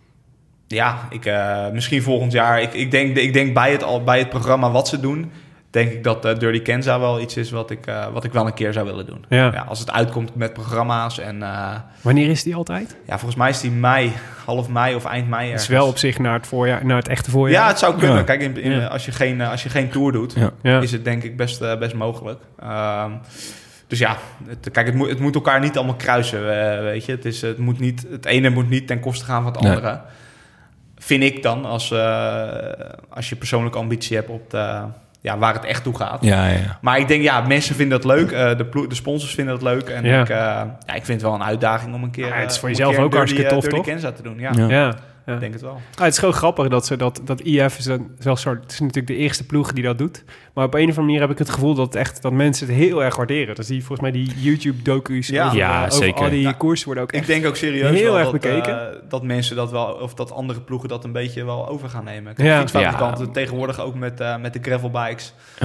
ja, ik, uh, misschien volgend jaar. Ik, ik, denk, ik denk bij het, al, bij het programma wat ze doen... denk ik dat uh, Dirty Kanza wel iets is wat ik, uh, wat ik wel een keer zou willen doen. Ja. Ja, als het uitkomt met programma's. En, uh, wanneer is die altijd? Ja, volgens mij is die mei, half mei of eind mei. Het is wel op zich naar het, voorjaar, naar het echte voorjaar. Ja, het zou kunnen. Ja. Kijk, in, in, ja. als, je geen, als je geen tour doet, ja. Ja. is het denk ik best, uh, best mogelijk. Um, Dus ja, het, kijk, het moet, het moet elkaar niet allemaal kruisen, uh, weet je. Het, is, het, moet niet, het ene moet niet ten koste gaan van het andere. Nee. Vind ik dan, als, uh, als je persoonlijke ambitie hebt op de, ja, waar het echt toe gaat. Ja, ja. Maar ik denk, ja, mensen vinden dat leuk. Uh, de, plo- de sponsors vinden dat leuk. En ja. Ik, uh, ja, ik vind het wel een uitdaging om een keer... Ja, het is voor uh, jezelf ook hartstikke tof, toch? Dirty Kanza te doen, ja. Ja. ja. Ja. Ik denk het wel. Ah, het is gewoon grappig dat ze dat, dat I F is een, wel soort, het is natuurlijk de eerste ploeg die dat doet. Maar op een of andere manier heb ik het gevoel dat echt dat mensen het heel erg waarderen. Dus die volgens mij die YouTube docu's ja. over, ja, over zeker. al die ja. koersen worden ook echt ik denk ook serieus heel wel erg dat, bekeken. Uh, dat mensen dat wel, of dat andere ploegen dat een beetje wel over gaan nemen. Ja. Fietsfabrikanten ja. tegenwoordig ook met, uh, met de gravelbikes. Ja.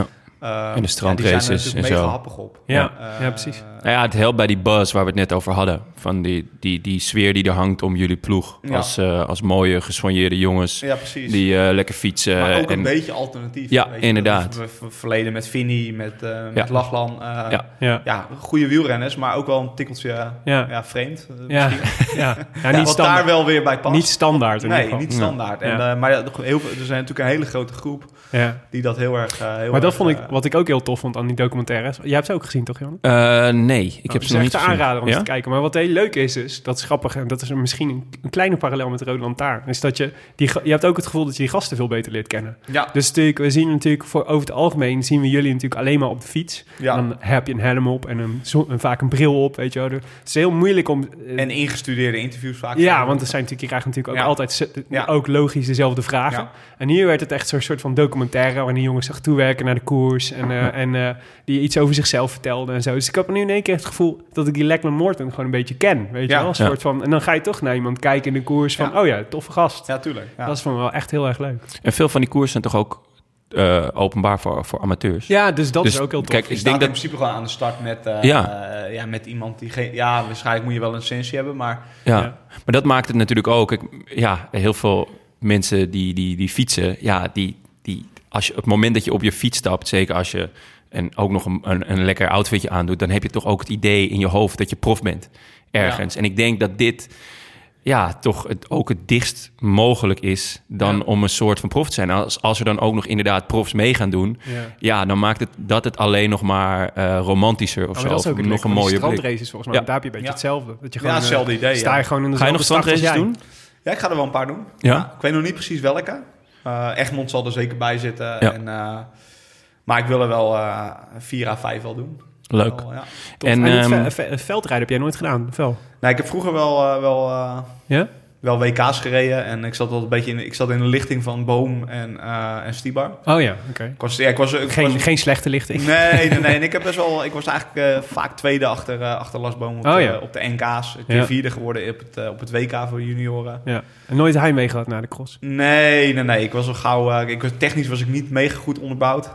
Uh, en de strandraces ja, die zijn er en zo. mega happig op. Ja, uh, ja precies. Nou ja, het helpt bij die buzz waar we het net over hadden. Van die, die, die sfeer die er hangt om jullie ploeg. Ja. Als, uh, als mooie, gesoigneerde jongens ja, precies. die uh, lekker fietsen. Maar ook en... een beetje alternatief. Ja, weet je. inderdaad. We, we verleden met Vinny, met, uh, ja. met Lachlan. Uh, ja. Ja. ja, goede wielrenners, maar ook wel een tikkeltje ja. Ja, vreemd. Uh, ja. misschien. ja. ja, ja, niet wat daar wel weer bij past. Niet standaard in nee, ieder geval. niet standaard. Ja. En, ja. uh, maar heel veel, er zijn natuurlijk een hele grote groep ja. die dat heel erg... Uh, heel maar dat erg, vond ik, uh, wat ik ook heel tof vond aan die documentaires. Jij hebt ze ook gezien, toch, Jan? Uh, nee, ik oh, heb ze nog niet gezien. aanraden om ja? te kijken. Maar wat heel leuk is, is, dat is grappig en dat is misschien een, een kleine parallel met Rode Lantaarn, is dat je, die, je hebt ook het gevoel dat je die gasten veel beter leert kennen. Ja. Dus natuurlijk, we zien natuurlijk, voor, over het algemeen zien we jullie natuurlijk alleen maar op de fiets. Ja. En dan heb je een helm op en, een, en vaak een bril op, weet je wel. Het is heel moeilijk om... Uh, en ingestudeerde interviews vaak. Ja, want er zijn natuurlijk, je krijgt natuurlijk ook ja. altijd ja. ook logisch dezelfde vragen. Ja. En hier werd het echt zo'n soort van documentaire waarin die jongens zich toewerken naar de koers en, uh, en uh, die iets over zichzelf vertelden en zo. Dus ik heb nu in één keer het gevoel dat ik die Lachlan Morton gewoon een beetje ken, weet je ja. wel? Een soort van, en dan ga je toch naar iemand kijken in de koers van, ja. oh ja, toffe gast. Ja, tuurlijk. Ja. Dat is van wel echt heel erg leuk. En veel van die koers zijn toch ook uh, openbaar voor, voor amateurs? Ja, dus dat dus, is ook heel tof. Kijk, ik denk dat in principe gewoon aan de start met, uh, ja. Uh, ja, met iemand die geen... Ja, waarschijnlijk moet je wel een licentie hebben, maar... Ja, ja. maar dat maakt het natuurlijk ook... Ik, ja, heel veel mensen die, die, die fietsen, ja, die, die, als je, op het moment dat je op je fiets stapt, zeker als je en ook nog een, een, een lekker outfitje aandoet, dan heb je toch ook het idee in je hoofd dat je prof bent ergens. Ja. En ik denk dat dit ja, toch het, ook het dichtst mogelijk is dan ja. om een soort van prof te zijn. Als, als er dan ook nog inderdaad profs mee gaan doen, ja, ja dan maakt het dat het alleen nog maar uh, romantischer of oh, zo. Dat is ook of nog een mooie strandraces volgens mij. Ja. Daar heb je een beetje ja. hetzelfde. Dat je gewoon, ja, hetzelfde uh, idee. Sta je ja. gewoon in de Ga je nog strandraces doen? Ja, ik ga er wel een paar doen. Ja? Ja, ik weet nog niet precies welke. Uh, Egmond zal er zeker bij zitten. Ja. En, uh, maar ik wil er wel uh, vier à vijf wel doen. Leuk. Wel, ja. En, en um, ve- ve- veldrijden heb jij nooit gedaan? Vel? Nee, ik heb vroeger wel, uh, wel, uh, ja? wel W K's gereden. En ik zat wel een beetje in, ik zat in de lichting van Boom en, uh, en Stibar. Oh ja, oké. Okay. Ik was, ja, ik was, ik geen, was, geen slechte lichting. Nee, nee, nee. En ik heb best wel, ik was eigenlijk uh, vaak tweede achter, uh, achter Lars Boom op, oh, de, ja. op de N K's. Een keer ja. vierde geworden op het, uh, op het W K voor junioren. Ja. En nooit heimwee gehad naar de cross? Nee, nee, nee. Ik was al gauw... Uh, ik was, technisch was ik niet mega goed onderbouwd.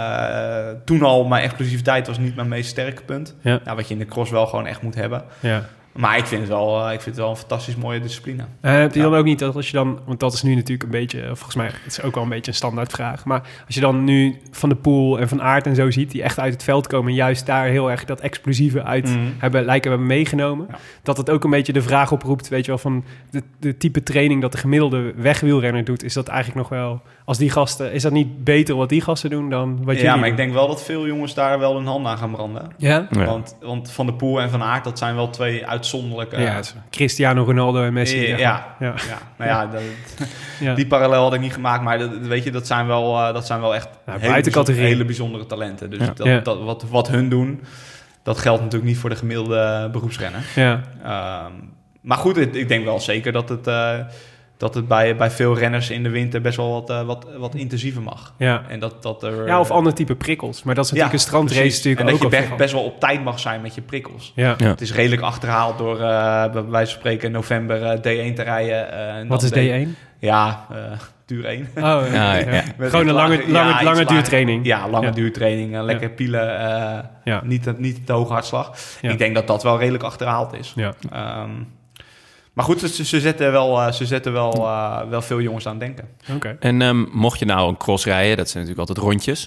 Ja. Uh, toen al, mijn explosiviteit was niet mijn meest sterke punt. Ja. Nou, wat je in de cross wel gewoon echt moet hebben. Ja. Maar ik vind het wel, uh, ik vind het wel een fantastisch mooie discipline. Uh, heb je ja. dan ook niet dat als je dan... Want dat is nu natuurlijk een beetje... Volgens mij het is ook wel een beetje een standaardvraag. Maar als je dan nu Van de Poel en Van Aert en zo ziet... die echt uit het veld komen... en juist daar heel erg dat explosieve uit mm. hebben, lijken hebben meegenomen... Ja. dat het ook een beetje de vraag oproept... weet je wel, van de, de type training... dat de gemiddelde wegwielrenner doet... is dat eigenlijk nog wel... Als die gasten... Is dat niet beter wat die gasten doen dan wat jullie Ja, maar doen? ik denk wel dat veel jongens daar wel hun hand aan gaan branden. Ja? ja. Want, want Van de Poel en Van Aert... dat zijn wel twee uitzonderlijke... Ja, Cristiano Ronaldo en Messi. Ja, ja. ja. ja. Nou ja, dat, ja, die parallel had ik niet gemaakt, maar dat, weet je, dat zijn wel, uh, dat zijn wel echt nou, hele, bijzondere, hele bijzondere talenten. Dus ja. dat, ja. dat, wat, wat hun doen, dat geldt natuurlijk niet voor de gemiddelde beroepsrenner. Ja. Um, maar goed, ik, ik denk wel zeker dat het, uh, dat het bij, bij veel renners in de winter best wel wat, uh, wat, wat intensiever mag. Ja. En dat, dat er, ja, of ander type prikkels. Maar dat is natuurlijk ja, een strandrace natuurlijk en dat ook je best, best wel op tijd mag zijn met je prikkels. Ja. Ja. Het is redelijk achterhaald door, uh, bij wijze van spreken, in november uh, D één te rijden. Uh, Wat is D één? Ja, uh, duur één. Oh, ja, ja. Ja. Gewoon een lange, lange, ja, lange duurtraining. Ja, lange ja. duurtraining. Uh, lekker ja. pielen. Uh, ja. Niet, niet te hoge hartslag. Ja. Ik denk dat dat wel redelijk achterhaald is. Ja. Um, maar goed, ze, ze zetten wel, uh, ze zetten wel, uh, wel veel jongens aan het denken. Okay. En um, mocht je nou een cross rijden, dat zijn natuurlijk altijd rondjes.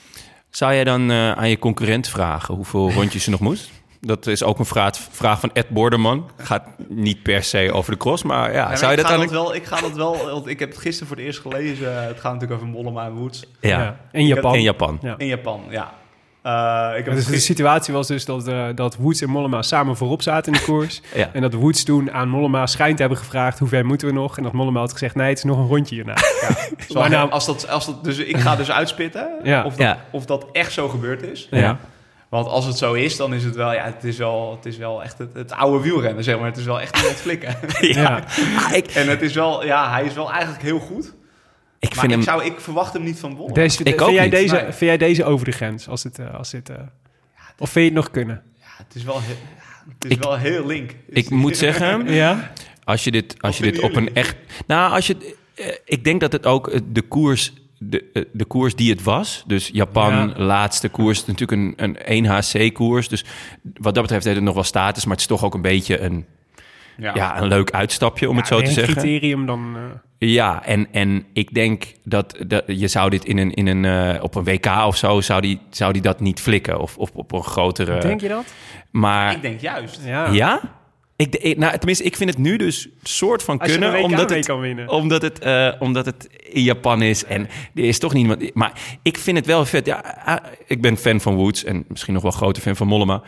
Zou jij dan uh, aan je concurrent vragen hoeveel rondjes je nog moet? Dat is ook een vraag, vraag van Ed Borderman. Gaat niet per se over de cross, maar ja, ja zou je dat dan... Dat wel, ik ga dat wel, want ik heb het gisteren voor het eerst gelezen. Het gaat natuurlijk over Mollema en Woods. Ja, ja. In Japan. In Japan, ja. In Japan, ja. Uh, ik heb dus de situatie was dus dat, uh, dat Woods en Mollema samen voorop zaten in de koers. Ja. En dat Woods toen aan Mollema schijnt te hebben gevraagd... hoe ver moeten we nog? En dat Mollema had gezegd... nee, het is nog een rondje hierna. Ja. maar nou, als dat, als dat, dus ik ga dus uitspitten ja. of, dat, ja. of dat echt zo gebeurd is. Ja. Want als het zo is, dan is het wel... Ja, het is wel, het is wel echt het, het oude wielrennen, zeg maar. Het is wel echt iemand flikken. ja. ja. Ik, en het is wel... Ja, hij is wel eigenlijk heel goed. Ik, maar vind ik, hem... zou, ik verwacht hem niet van Wolle. Deze, ik vind, jij niet. deze, nee. vind jij deze over de grens? Als het, uh, als het, uh, ja, het of vind je het nog kunnen? Ja, het is wel heel, het is ik, wel heel link. Ik moet zeggen... ja? Als je dit, als je dit op een echt... Nou, als je... Uh, ik denk dat het ook de koers de, de koers die het was. Dus Japan, ja. laatste koers, natuurlijk een, een één H C-koers. Dus wat dat betreft heeft het nog wel status, maar het is toch ook een beetje een, ja. Ja, een leuk uitstapje, om ja, het zo te zeggen. Een criterium dan... Uh... Ja, en, en ik denk dat, dat je zou dit in een, in een, uh, op een W K of zo, zou die, zou die dat niet flikken. Of, of op een grotere... Denk je dat? Maar, ik denk juist. Ja? ja? Ik, ik, nou, tenminste, ik vind het nu dus soort van Als kunnen, je een W K omdat het, kan winnen. Omdat het, uh, omdat het in Japan is en er is toch niemand. Maar ik vind het wel vet. Ja, uh, ik ben fan van Woods en misschien nog wel grote fan van Mollema.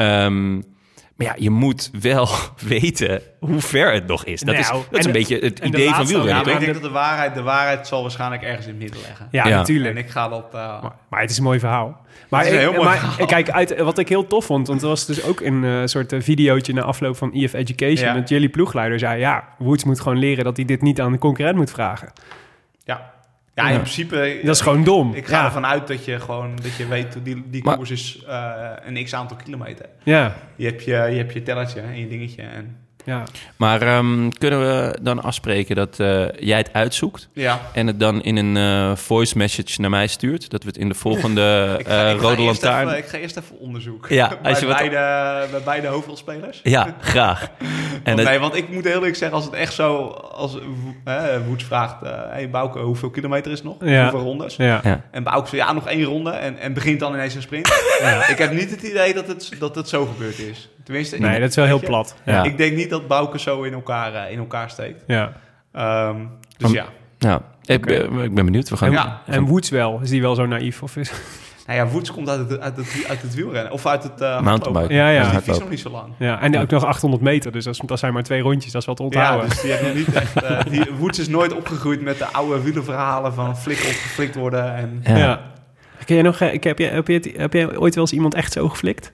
Um, maar ja, je moet wel weten hoe ver het nog is. Dat nou, is, dat is een de, beetje het idee van wielrennen. Ja, maar ik denk dat de waarheid, de waarheid zal waarschijnlijk ergens in het midden leggen. Ja, ja. natuurlijk. En ik ga dat... Uh... Maar, maar het is een mooi verhaal. Maar, het is een ik, heel mooi maar verhaal. Kijk, uit, wat ik heel tof vond, want er was dus ook een uh, soort uh, videootje na afloop van E F Education, ja. dat jullie ploegleider zei, ja, Woods moet gewoon leren dat hij dit niet aan de concurrent moet vragen. Ja. Ja, in ja. principe... Dat is gewoon dom. Ik ga ja. ervan uit dat je gewoon dat je weet, die, die maar, koers is uh, een x-aantal kilometer. Ja. Je hebt je, je, hebt je tellertje en je dingetje. En... Ja. Maar um, kunnen we dan afspreken dat uh, jij het uitzoekt ja. en het dan in een uh, voice message naar mij stuurt? Dat we het in de volgende ik ga, uh, ik Rode ga Lantaarn... Even, ik ga eerst even onderzoeken. Ja, bij, als je beide, wat... bij beide hoofdrolspelers. Ja, graag. En want, dat... Nee, want ik moet heel eerlijk zeggen, als het echt zo... Als uh, Woods vraagt, uh, hey Bouke, hoeveel kilometer is het nog? Ja. Hoeveel rondes? Ja. Ja. En Bouke zegt, ja, nog één ronde. En, en begint dan ineens een sprint. Ja. Ik heb niet het idee dat het, dat het zo gebeurd is. Tenminste, nee, in, dat is wel heel plat. Ja. Ik denk niet dat Bouke zo in elkaar, uh, in elkaar steekt. Ja. Um, dus um, ja. ja. Ik, okay. ben, ik ben benieuwd. We gaan, en, ja. en Woods wel? Is die wel zo naïef? Of is... Nou ja, Woods komt uit het, uit het, uit het wielrennen. Of uit het uh, mountainbike. Ja, ja. Dus die fietst nog niet zo lang. Ja, en ook nog achthonderd meter. Dus dat, is, dat zijn maar twee rondjes. Dat is wel te onthouden. Ja, dus die hebben niet echt... Uh, die, Woods is nooit opgegroeid met de oude wielerverhalen van flikken of geflikt worden. En... Ja. ja. Kun je nog, ik heb, je, heb, je, heb je ooit wel eens iemand echt zo geflikt?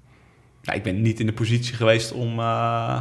Nou, ik ben niet in de positie geweest om... Uh,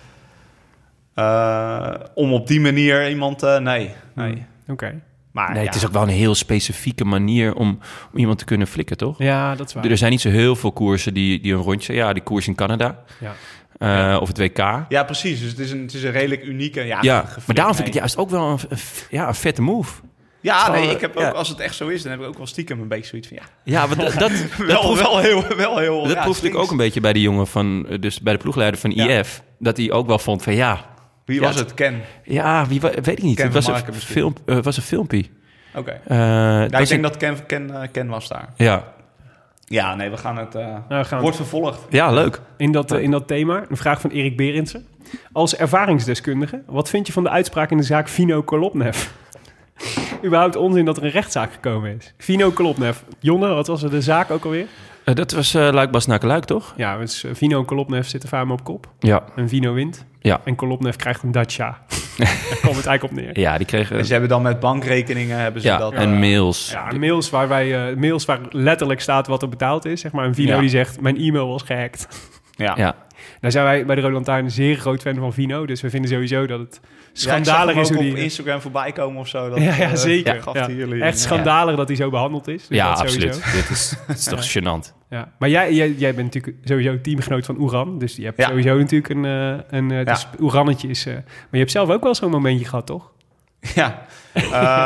uh, om op die manier iemand... Uh, nee, nee. Hmm. Oké. Okay. Maar nee, ja. Het is ook wel een heel specifieke manier om, om iemand te kunnen flikken, toch? Ja, dat is waar. Er zijn niet zo heel veel koersen die, die een rondje... Ja, die koers in Canada. Ja. Uh, ja. Of het W K. Ja, precies. Dus het is een, het is een redelijk unieke... Ja, ja maar daarom vind ik het juist ook wel een, een, ja, een vette move. Ja, Zal, nee, ik heb ook, ja. als het echt zo is, dan heb ik ook wel stiekem een beetje zoiets van... Ja, ja maar dat, dat, wel, proef, wel heel... Wel heel dat ja, proefde ik ook een beetje bij de jongen van... Dus bij de ploegleider van I F. Ja. Dat hij ook wel vond van ja... Wie was ja, het? Ken? Ja, wie, weet ik niet. Ken het was een, film, uh, was een filmpje. Oké. Okay. Uh, ja, ik denk een... dat Ken, Ken, uh, Ken was daar. Ja. Ja, nee, we gaan het... Uh, nou, gaan wordt vervolgd. Ja, leuk. In dat, uh, in dat thema, een vraag van Erik Berendsen. Als ervaringsdeskundige, wat vind je van de uitspraak in de zaak Vino Kolobnev? Überhaupt onzin dat er een rechtszaak gekomen is. Vino Kolobnev. Jonne, wat was er de zaak ook alweer? Uh, dat was uh, Luik-Bastenaken-Luik, toch? Ja, dus uh, Vino Kolobnev zitten vaak op kop. Ja. En Vino wint. Ja. En Kolobnev krijgt een Dacia. Daar komt het eigenlijk op neer. Ja, die kregen... En ze hebben dan met bankrekeningen hebben ze ja, dat... en uh, mails. Ja, mails waar, wij, uh, mails waar letterlijk staat wat er betaald is. Zeg maar. En Vino ja. die zegt, mijn e-mail was gehackt. Ja. ja. Nou zijn wij bij de Rode Lantaarn een zeer groot fan van Vino. Dus we vinden sowieso dat het schandalig ja, is hoe die... die... op Instagram voorbij komen of zo. Dat, ja, ja, zeker. Uh, ja. jullie Echt schandalig ja. dat hij zo behandeld is. Dus ja, dat absoluut. Sowieso. Dit is, is toch ja. gênant. Ja. Maar jij, jij, jij bent natuurlijk sowieso teamgenoot van Oeran. Dus je hebt ja. sowieso natuurlijk een... Uh, een uh, dus ja. Oerannetje is... Uh, maar je hebt zelf ook wel zo'n momentje gehad, toch? Ja. Uh,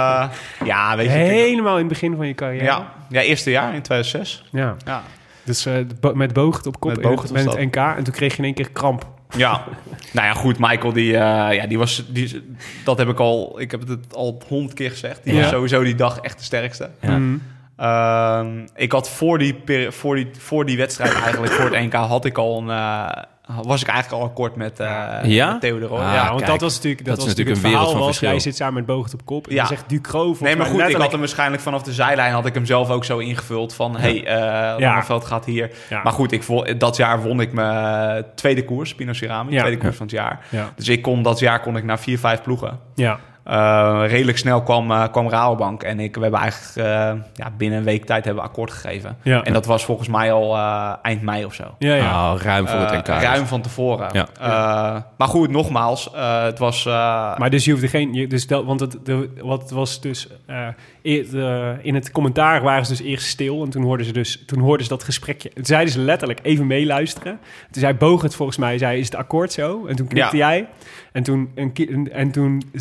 ja, weet je... Helemaal in het begin van je carrière. Ja, ja eerste jaar in tweeduizend zes. Ja. ja. Dus uh, met Bogert op kop met, Bogert met het N K. En toen kreeg je in één keer kramp. Ja, nou ja, goed. Michael, die, uh, ja, die was, die, dat heb ik al, ik heb het al honderd keer gezegd. Die ja. was sowieso die dag echt de sterkste. Ja. Mm. Uh, ik had voor die, voor, die, voor die wedstrijd eigenlijk, voor het N K, had ik al een... Uh, was ik eigenlijk al akkoord met, uh, ja? met Theo de Roo. Ah, ja, want kijk, dat was natuurlijk, dat, dat was natuurlijk het verhaal was. Jij zit samen met Bogert op kop en ja. dan zegt Ducrot... Nee, maar goed, letterlijk... ik had hem waarschijnlijk vanaf de zijlijn... had ik hem zelf ook zo ingevuld van... hé, hey, uh, Langeveld gaat hier. Ja. Maar goed, ik vo- dat jaar won ik mijn tweede koers, Pino Cerami. Ja. Tweede koers ja. van het jaar. Ja. Dus ik kon, dat jaar kon ik naar vier, vijf ploegen. Ja. Uh, redelijk snel kwam, uh, kwam Rabobank en ik, we hebben eigenlijk uh, ja, binnen een week tijd hebben we akkoord gegeven. Ja. En dat was volgens mij al uh, eind mei of zo. Ja, ja. Oh, ruim voor het N K. Uh, ruim van tevoren. Ja. Uh, maar goed, nogmaals, uh, het was... Uh, maar dus je hoefde geen... Je, dus dat, want het, de, wat was dus... Uh, de, in het commentaar waren ze dus eerst stil en toen hoorden ze dus toen hoorden ze dat gesprekje. Toen zeiden ze letterlijk even meeluisteren. Toen zei Bogert volgens mij, zei, is het akkoord zo? En toen knikte ja. jij. En toen, en, en toen zei ze, oh,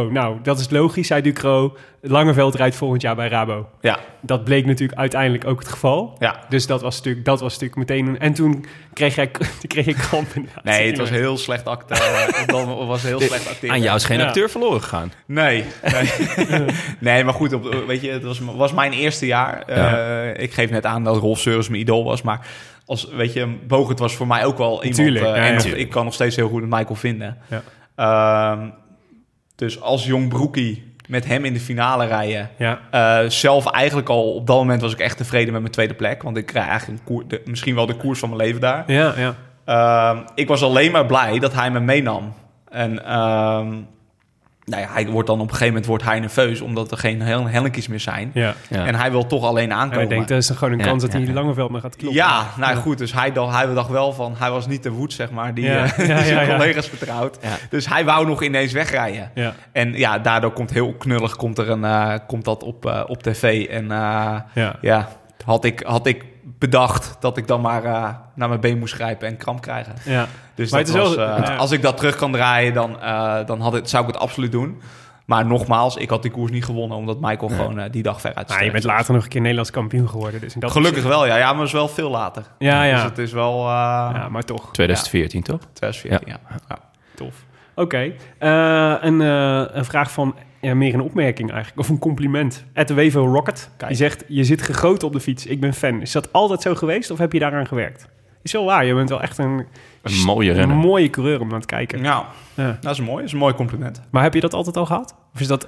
Ducro. Nou, dat is logisch, zei Ducro. Langeveld rijdt volgend jaar bij Rabo. Ja. Dat bleek natuurlijk uiteindelijk ook het geval. Ja. Dus dat was natuurlijk, dat was natuurlijk meteen... Een, en toen kreeg jij kreeg je kramp. Nee, het was heel slecht acteren. Dat was heel slecht acteren. Aan jou is geen ja. acteur verloren gegaan. Nee. Nee, nee maar goed, op, weet je, het was, was mijn eerste jaar. Ja. Uh, ik geef net aan dat Rolf Seurens mijn idool was, maar... Als, weet je, Bogert was voor mij ook wel iemand... Tuurlijk, uh, ja, en ja. nog, ik kan nog steeds heel goed met Michael vinden. Ja. Uh, dus als jong broekie met hem in de finale rijden... Ja. Uh, zelf eigenlijk al... Op dat moment was ik echt tevreden met mijn tweede plek. Want ik krijg eigenlijk een koer, de, misschien wel de koers van mijn leven daar. Ja, ja. Uh, ik was alleen maar blij dat hij me meenam. En... Uh, Nou ja, hij wordt dan op een gegeven moment wordt hij nerveus... omdat er geen hel- hellinkjes meer zijn. Ja. Ja. En hij wil toch alleen aankomen. Hij denkt, dat is gewoon een kans ja, dat hij ja, ja. Langeveld me gaat kloppen. Ja, nou ja. goed. Dus hij, dacht, hij dacht wel van... Hij was niet de Woed, zeg maar. Die, Ja. uh, Ja, die zijn ja, ja. collega's vertrouwt. Ja. Dus hij wou nog ineens wegrijden. Ja. En ja, daardoor komt heel knullig... komt, er een, uh, komt dat op, uh, op tv. En uh, Ja. ja, had ik, had ik bedacht... dat ik dan maar uh, naar mijn been moest grijpen... en kramp krijgen. Ja. Dus Maar dat het is was, wel- uh, ja. als ik dat terug kan draaien... dan, uh, dan had het, zou ik het absoluut doen... Maar nogmaals, ik had die koers niet gewonnen... omdat Michael nee. gewoon uh, die dag ver uit de Nou, je bent later nog een keer Nederlands kampioen geworden. Dus in dat Gelukkig opzicht... wel, ja. Ja, maar het is wel veel later. Ja, ja. Dus het is wel... Uh, Ja, maar toch. twintig veertien, toch? twintig veertien, ja. ja. ja. Tof. Oké. Okay. Uh, een, uh, een vraag van... Ja, meer een opmerking eigenlijk. Of een compliment. Ed Wevo Rocket. Kijk. Die zegt... Je zit gegoten op de fiets. Ik ben fan. Is dat altijd zo geweest? Of heb je daaraan gewerkt? Is wel waar. Je bent wel echt een... Een mooie renner. Een mooie coureur om aan te kijken. Ja, Ja. dat is mooi. Dat is een mooi compliment. Maar heb je dat altijd al gehad? Of is dat...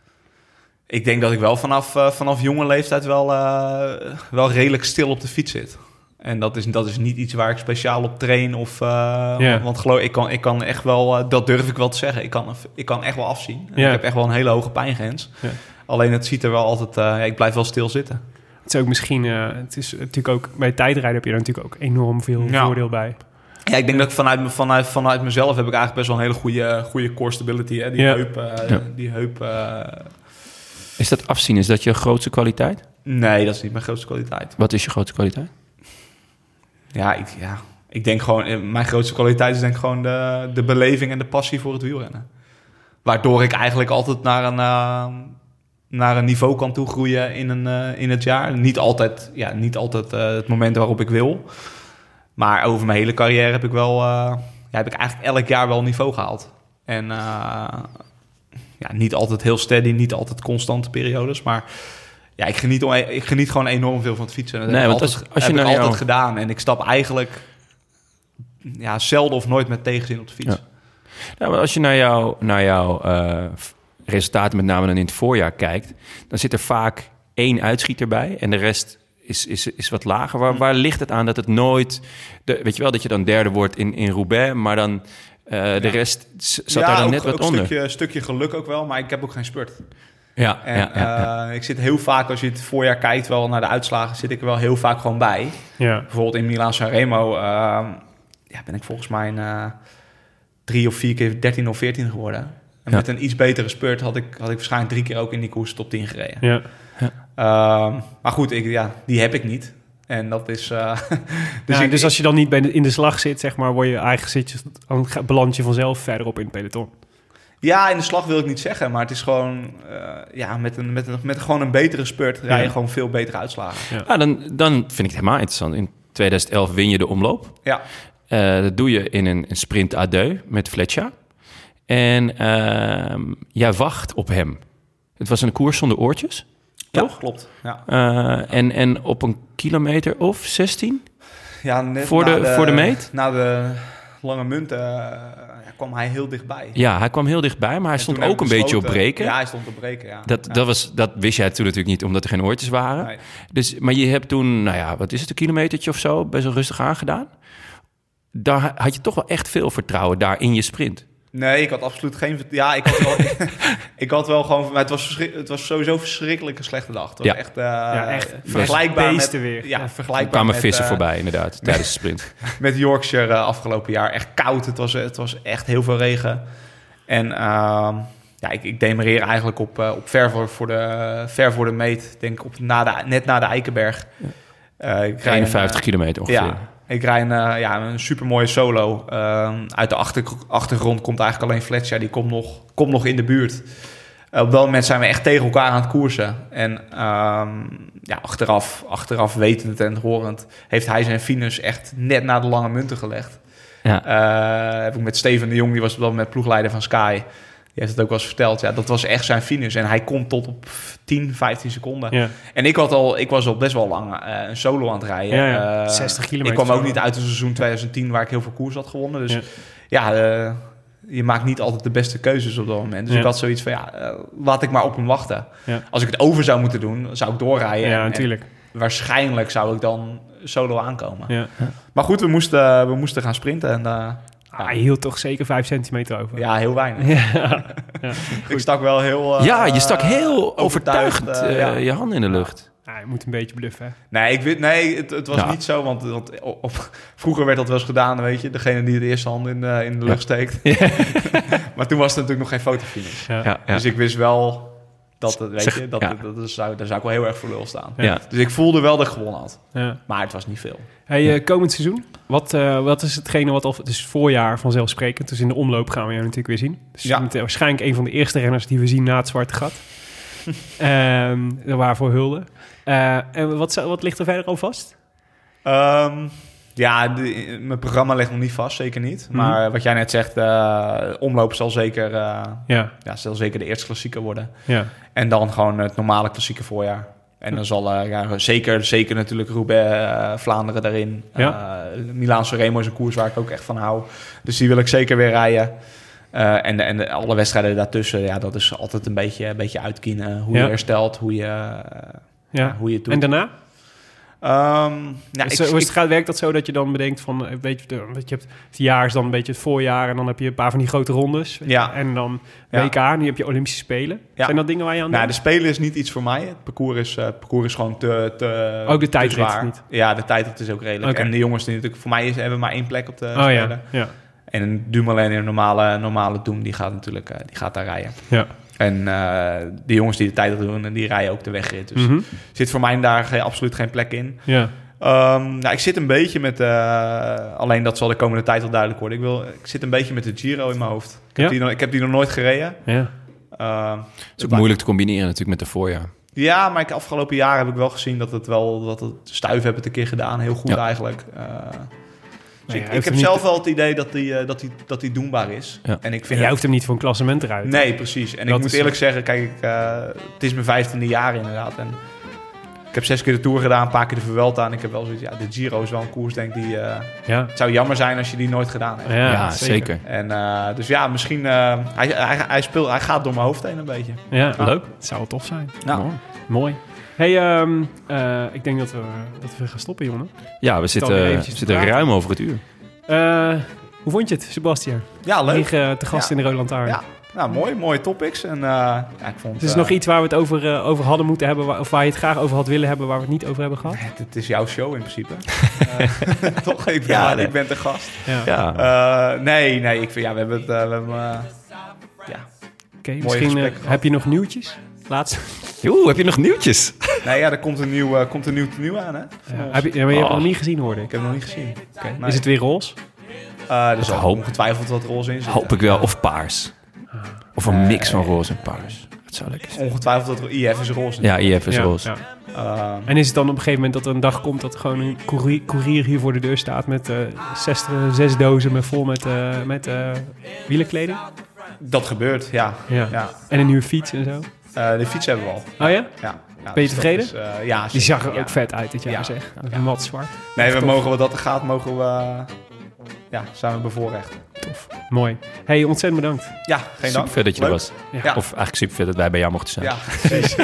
Ik denk dat ik wel vanaf, uh, vanaf jonge leeftijd wel, uh, wel redelijk stil op de fiets zit. En dat is, dat is niet iets waar ik speciaal op train. Of, uh, Ja. Want geloof ik kan, ik kan echt wel... Uh, dat durf ik wel te zeggen. Ik kan, ik kan echt wel afzien. Ja. Ik heb echt wel een hele hoge pijngrens. Ja. Alleen het ziet er wel altijd... Uh, ja, ik blijf wel stil zitten. Het is ook misschien... Uh, het is natuurlijk ook... Bij tijdrijden heb je er natuurlijk ook enorm veel Ja. voordeel bij. Ja, ik denk dat ik vanuit, vanuit, vanuit mezelf heb ik eigenlijk best wel een hele goede, goede core stability. Hè? Die Ja. heup... Uh, Ja. die heup uh... Is dat afzien? Is dat je grootste kwaliteit? Nee, dat is niet mijn grootste kwaliteit. Wat is je grootste kwaliteit? Ja, ik, ja, ik denk gewoon... Mijn grootste kwaliteit is denk ik gewoon de, de beleving en de passie voor het wielrennen. Waardoor ik eigenlijk altijd naar een, uh, naar een niveau kan toegroeien in, een, uh, in het jaar. Niet altijd, ja, niet altijd uh, het moment waarop ik wil. Maar over mijn hele carrière heb ik wel... Uh, ja, heb ik eigenlijk elk jaar wel een niveau gehaald. En uh, ja, niet altijd heel steady, niet altijd constante periodes, maar... Ja, ik geniet, ik geniet gewoon enorm veel van het fietsen. Dat Nee, heb ik want altijd, als, als je heb ik naar altijd jou... gedaan. En ik stap eigenlijk ja, zelden of nooit met tegenzin op de fiets. Ja. Nou, maar als je naar jouw naar jou, uh, resultaten, met name dan in het voorjaar, kijkt... dan zit er vaak één uitschieter bij en de rest is, is, is wat lager. Waar, waar ligt het aan dat het nooit... De, weet je wel, dat je dan derde wordt in, in Roubaix, maar dan... Uh, de ja. rest zat ja, daar dan ook, net wat ook onder. Een stukje, stukje geluk ook wel, maar ik heb ook geen spurt. Ja, en, ja, ja, ja. Uh, ik zit heel vaak, als je het voorjaar kijkt, wel naar de uitslagen, zit ik er wel heel vaak gewoon bij. Ja. Bijvoorbeeld in Milaan-Sanremo uh, ja, ben ik volgens mij uh, drie of vier keer dertien of veertien geworden. En ja. met een iets betere spurt had ik, had ik waarschijnlijk drie keer ook in die koers top tien gereden. Ja. Ja. Uh, maar goed, ik, ja, die heb ik niet. En dat is... Uh, dus, ja, ik, dus ik, als je dan niet bij de, in de slag zit, zeg maar, word je eigen zit je, dan beland je vanzelf verderop in het peloton. Ja, in de slag wil ik niet zeggen, maar het is gewoon... Uh, ja, met, een, met, een, met gewoon een betere spurt rij je ja. gewoon veel betere uitslagen. Ja. Ah, dan, dan vind ik het helemaal interessant. In twintig elf win je de omloop. Ja. Uh, dat doe je in een, een sprint à deux met Fletcher. En uh, jij wacht op hem. Het was een koers zonder oortjes. Toch? Ja, klopt. Ja. Uh, en, en op een kilometer of zestien? Ja, net voor, de, de, voor de meet? Na de lange munten uh, ja, kwam hij heel dichtbij. Ja, hij kwam heel dichtbij, maar hij en stond ook een beetje op breken. Ja, hij stond op breken, ja. Dat, ja. dat, was, dat wist jij toen natuurlijk niet, omdat er geen oortjes waren. Nee. Dus, maar je hebt toen, nou ja, wat is het, een kilometertje of zo, best wel rustig aangedaan. Daar had je toch wel echt veel vertrouwen daar in je sprint. Nee, ik had absoluut geen... Ja, ik had wel, ik had wel gewoon... Maar het was, het was sowieso verschrikkelijk een slechte dag. Het was ja. echt, uh, ja, echt vergelijkbaar met... Weer. Ja, ja. vergelijkbaar er kwamen met, vissen uh, voorbij, inderdaad, tijdens de sprint. Met Yorkshire uh, afgelopen jaar. Echt koud. Het was, het was echt heel veel regen. En uh, ja, ik, ik demereer eigenlijk op, uh, op ver, voor, voor de, ver voor de meet. Denk ik op na de, net na de Eikenberg. Uh, ik eenenvijftig een, kilometer ongeveer. Ja, ik rijd een, uh, ja, een supermooie solo. Uh, uit de achter, achtergrond komt eigenlijk alleen Fletcher. Die komt nog, komt nog in de buurt. op dat moment zijn we echt tegen elkaar aan het koersen. En um, ja, achteraf, achteraf wetend en horend heeft hij zijn finish echt net naar de lange munten gelegd. Ja. Uh, heb ik met Steven de Jong, die was op dat moment ploegleider van Sky. Die heeft het ook wel eens verteld. Ja, dat was echt zijn finish. En hij komt tot op tien, vijftien seconden. Ja. En ik, had al, ik was al best wel lang uh, een solo aan het rijden. Ja, ja. Uh, zestig kilometer. Ik kwam ook niet uit het seizoen twintig tien waar ik heel veel koers had gewonnen. Dus ja, ja uh, je maakt niet altijd de beste keuzes op dat moment. Dus ja. ik had zoiets van, ja, uh, laat ik maar op hem wachten. Ja. Als ik het over zou moeten doen, zou ik doorrijden. Ja, en, natuurlijk. En waarschijnlijk zou ik dan solo aankomen. Ja. Maar goed, we moesten, we moesten gaan sprinten en... Uh, Ah, hij hield toch zeker vijf centimeter over. Ja, heel weinig. Ja. Ja. Ik stak wel heel... Uh, ja, je stak heel overtuigd uh, uh, ja. je hand in de lucht. Ja, je moet een beetje bluffen. Hè? Nee, ik weet, nee het, het was ja. niet zo, want, want op, op, vroeger werd dat wel eens gedaan, weet je. Degene die de eerste hand in, uh, in de lucht ja. steekt. Ja. Maar toen was er natuurlijk nog geen fotofinish. Ja. Ja. Dus ik wist wel... Dat, weet je, dat, ja. dat, dat zou, daar zou ik wel heel erg voor lul staan. Ja. Dus ik voelde wel dat ik gewonnen had. Ja. Maar het was niet veel. Hey, uh, komend seizoen, wat, uh, wat is hetgene wat al... Het is voorjaar vanzelfsprekend, dus in de omloop gaan we jou natuurlijk weer zien. Dus ja. je bent waarschijnlijk een van de eerste renners die we zien na het zwarte gat. um, waarvoor hulde. Uh, en wat, wat ligt er verder al vast? Um, ja, de, mijn programma ligt nog niet vast, zeker niet. Mm-hmm. Maar wat jij net zegt, uh, omloop zal zeker, uh, ja. Ja, zal zeker de eerste klassieker worden. Ja. En dan gewoon het normale klassieke voorjaar. En dan zal uh, ja, zeker, zeker natuurlijk Roubaix, uh, Vlaanderen daarin. Ja. Uh, Milaan-San Remo is een koers waar ik ook echt van hou. Dus die wil ik zeker weer rijden. Uh, en de, en de, alle wedstrijden daartussen, ja, dat is altijd een beetje, een beetje uitkiezen. Hoe ja. je herstelt, hoe je, uh, ja. hoe je het doet. En daarna? Um, nou, dus, ik, hoe ik, gaat, werkt dat zo dat je dan bedenkt van, weet je, dat je hebt het jaar is dan een beetje het voorjaar en dan heb je een paar van die grote rondes ja. en dan W K, ja. nu heb je Olympische Spelen. Ja. Zijn dat dingen waar je aan nou, denkt? De Spelen is niet iets voor mij. Het parcours is, uh, het parcours is gewoon te, te ook de tijdrit niet? Ja, de tijdrit is ook redelijk. Okay. En de jongens die natuurlijk voor mij is, hebben maar één plek op de oh, Spelen. Ja. Ja. En een Dumoulin in een normale, normale Doen, die gaat natuurlijk uh, die gaat daar rijden. Ja. En uh, de jongens die de tijdrit doen, en die rijden ook de wegrit. Dus mm-hmm. zit voor mij daar geen, absoluut geen plek in. Ja. Um, nou, ik zit een beetje met... Uh, alleen dat zal de komende tijd wel duidelijk worden. Ik, wil, ik zit een beetje met de Giro in mijn hoofd. Ik heb, ja? die, nog, ik heb die nog nooit gereden. Ja. Uh, het is ook moeilijk te combineren natuurlijk met de voorjaar. Ja, maar ik, afgelopen jaar heb ik wel gezien dat het wel... dat het Stuif heb het een keer gedaan. Heel goed ja. eigenlijk. Uh, dus nee, ik ik heb zelf niet... wel het idee dat die, uh, dat die, dat die doenbaar is. Ja. En ik vind en jij het... hoeft hem niet voor een klassement eruit. Nee, precies. En dat ik moet eerlijk zo... zeggen, kijk, ik, uh, het is mijn vijftiende jaar inderdaad. En ik heb zes keer de Tour gedaan, een paar keer de Vuelta. En ik heb wel zoiets, ja, de Giro is wel een koers, denk ik, die... Uh, ja. Het zou jammer zijn als je die nooit gedaan hebt. Ja, ja zeker. En uh, dus ja, misschien... Uh, hij, hij, hij, speelt, hij gaat door mijn hoofd heen een beetje. Ja, ja. Leuk. Het zou wel tof zijn. Ja. Mooi. Mooi. Hey, um, uh, ik denk dat we, dat we gaan stoppen, jongen. Ja, we zitten, zitten ruim over het uur. Uh, hoe vond je het, Sebastian? Ja, leuk. Hier te gast ja. in de Rode Lantaarn. Ja. Nou, mooi, mooie topics. En, uh, ja, ik vond, het is uh, nog iets waar we het over, uh, over hadden moeten hebben, waar, of waar je het graag over had willen hebben, waar we het niet over hebben gehad? Het is jouw show in principe. uh, toch? Ik ben, ja, nee. ik ben de gast. Ja. Ja. Uh, nee, nee, ik vind, ja, we hebben het, uh, we hebben, uh, ja. Oké, okay, misschien uh, heb je nog nieuwtjes? Laatste. Oeh, heb je nog nieuwtjes? Nee, ja, er komt een nieuw, uh, komt een nieuw tenue aan, hè? Ja. Heb je, ja, maar je oh. hebt het nog niet gezien, hoorde ik. Ik heb het nog niet gezien. Okay. Nee. Is het weer roze? Uh, er zal ongetwijfeld wat roze in zitten. Hoop ik wel, of paars. Of een mix van roze en paars. Dat zou lekker zijn. Ongetwijfeld dat er I F is roze. Ja, I F is ja, roze. Ja. Uh, en is het dan op een gegeven moment dat er een dag komt dat er gewoon een courier, courier hier voor de deur staat met uh, zes, zes dozen met, vol met, uh, met uh, wielenkleding? Dat gebeurt, ja. ja. ja. En een nieuwe fiets en zo? Uh, de fiets hebben we al. Oh ja? Ja. Ja, ben je tevreden? Is, uh, ja, die zag er ja. ook vet uit dit jaar, ja. zeg. Ja. Mat zwart. Nee, we tof. mogen wat dat er gaat, mogen we... Uh, ja, zijn we bevoorrecht. Tof. Mooi. Hey, ontzettend bedankt. Ja, geen dank. Super vet dat je Leuk. er was. Ja. Of eigenlijk super vet dat wij bij jou mochten zijn. Ja, precies.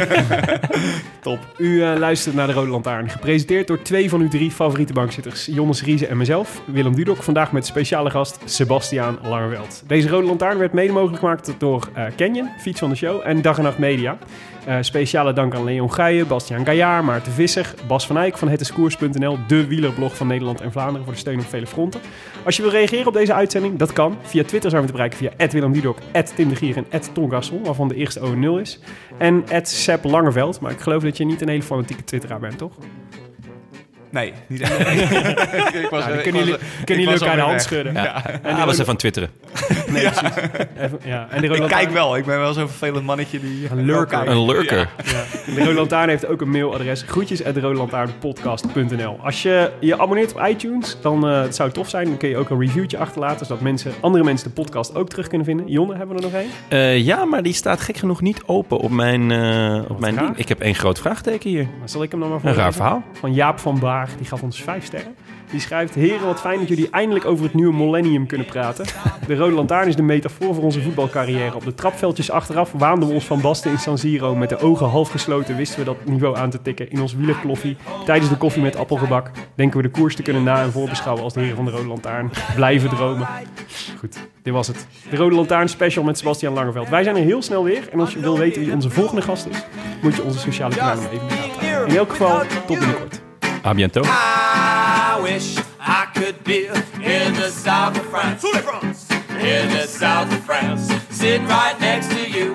Top. U uh, luistert naar de Rode Lantaarn. Gepresenteerd door twee van uw drie favoriete bankzitters. Jonas Riese en mezelf, Willem Dudok. Vandaag met speciale gast Sebastiaan Langerveld. Deze Rode Lantaarn werd mede mogelijk gemaakt door uh, Canyon, fiets van de show, en Dag en Nacht Media. Uh, speciale dank aan Leon Guijen, Bastiaan Gaillard, Maarten Visser, Bas van Eyck van hetiskoers punt n l, de wielerblog van Nederland en Vlaanderen voor de steun op vele fronten. Als je wil reageren op deze uitzending, dat kan. Via Twitter zijn we te bereiken via at Willem Dudok, at Tim de Gier en at Ton Gasson, waarvan de eerste O nul is. En at Sepp Langerveld, maar ik geloof dat je niet een hele fanatieke twitteraar bent, toch? Nee, niet echt. ik was, nou, dan kunnen jullie, kunnen jullie elkaar de hand schudden. Ja. Ja. En die was er van twitteren. Nee, ja. Even, ja. En de ik Lantaarn... kijk wel. Ik ben wel zo'n vervelend mannetje die... Een lurker. Een lurker. Ja. Ja. De Rode Lantaarn heeft ook een mailadres. Groetjes at rodelantaarnpodcast punt n l. Als je je abonneert op iTunes, dan uh, het zou het tof zijn. Dan kun je ook een reviewtje achterlaten, zodat mensen, andere mensen de podcast ook terug kunnen vinden. Jonne, hebben we er nog één? Uh, ja, maar die staat gek genoeg niet open op mijn, uh, op mijn ding. Ik heb één groot vraagteken hier. Maar zal ik hem dan maar voor? Een raar verhaal. Van Jaap van Baar. Die gaf ons vijf sterren. Die schrijft: heren, wat fijn dat jullie eindelijk over het nieuwe millennium kunnen praten. De Rode Lantaarn is de metafoor voor onze voetbalcarrière. Op de trapveldjes achteraf waanden we ons van Basten in San Siro. Met de ogen half gesloten wisten we dat niveau aan te tikken. In ons wielerkloffie, tijdens de koffie met appelgebak, denken we de koers te kunnen na- en voorbeschouwen als de heren van de Rode Lantaarn. Blijven dromen. Goed, dit was het. De Rode Lantaarn special met Sebastian Langeveld. Wij zijn er heel snel weer. En als je wil weten wie onze volgende gast is, moet je onze sociale kanalen even bekijken. In elk geval, tot binnenkort. A bientôt. I wish I could be in the south of France. In the south of France. Sitting right next to you.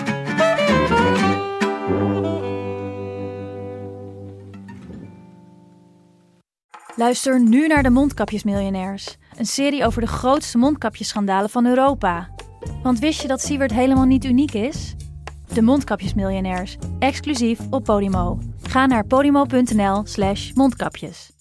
Luister nu naar de Mondkapjesmiljonairs. Een serie over de grootste mondkapjesschandalen van Europa. Want wist je dat Siewert helemaal niet uniek is? De Mondkapjesmiljonairs, exclusief op Podimo. Ga naar podimo punt n l slash mondkapjes.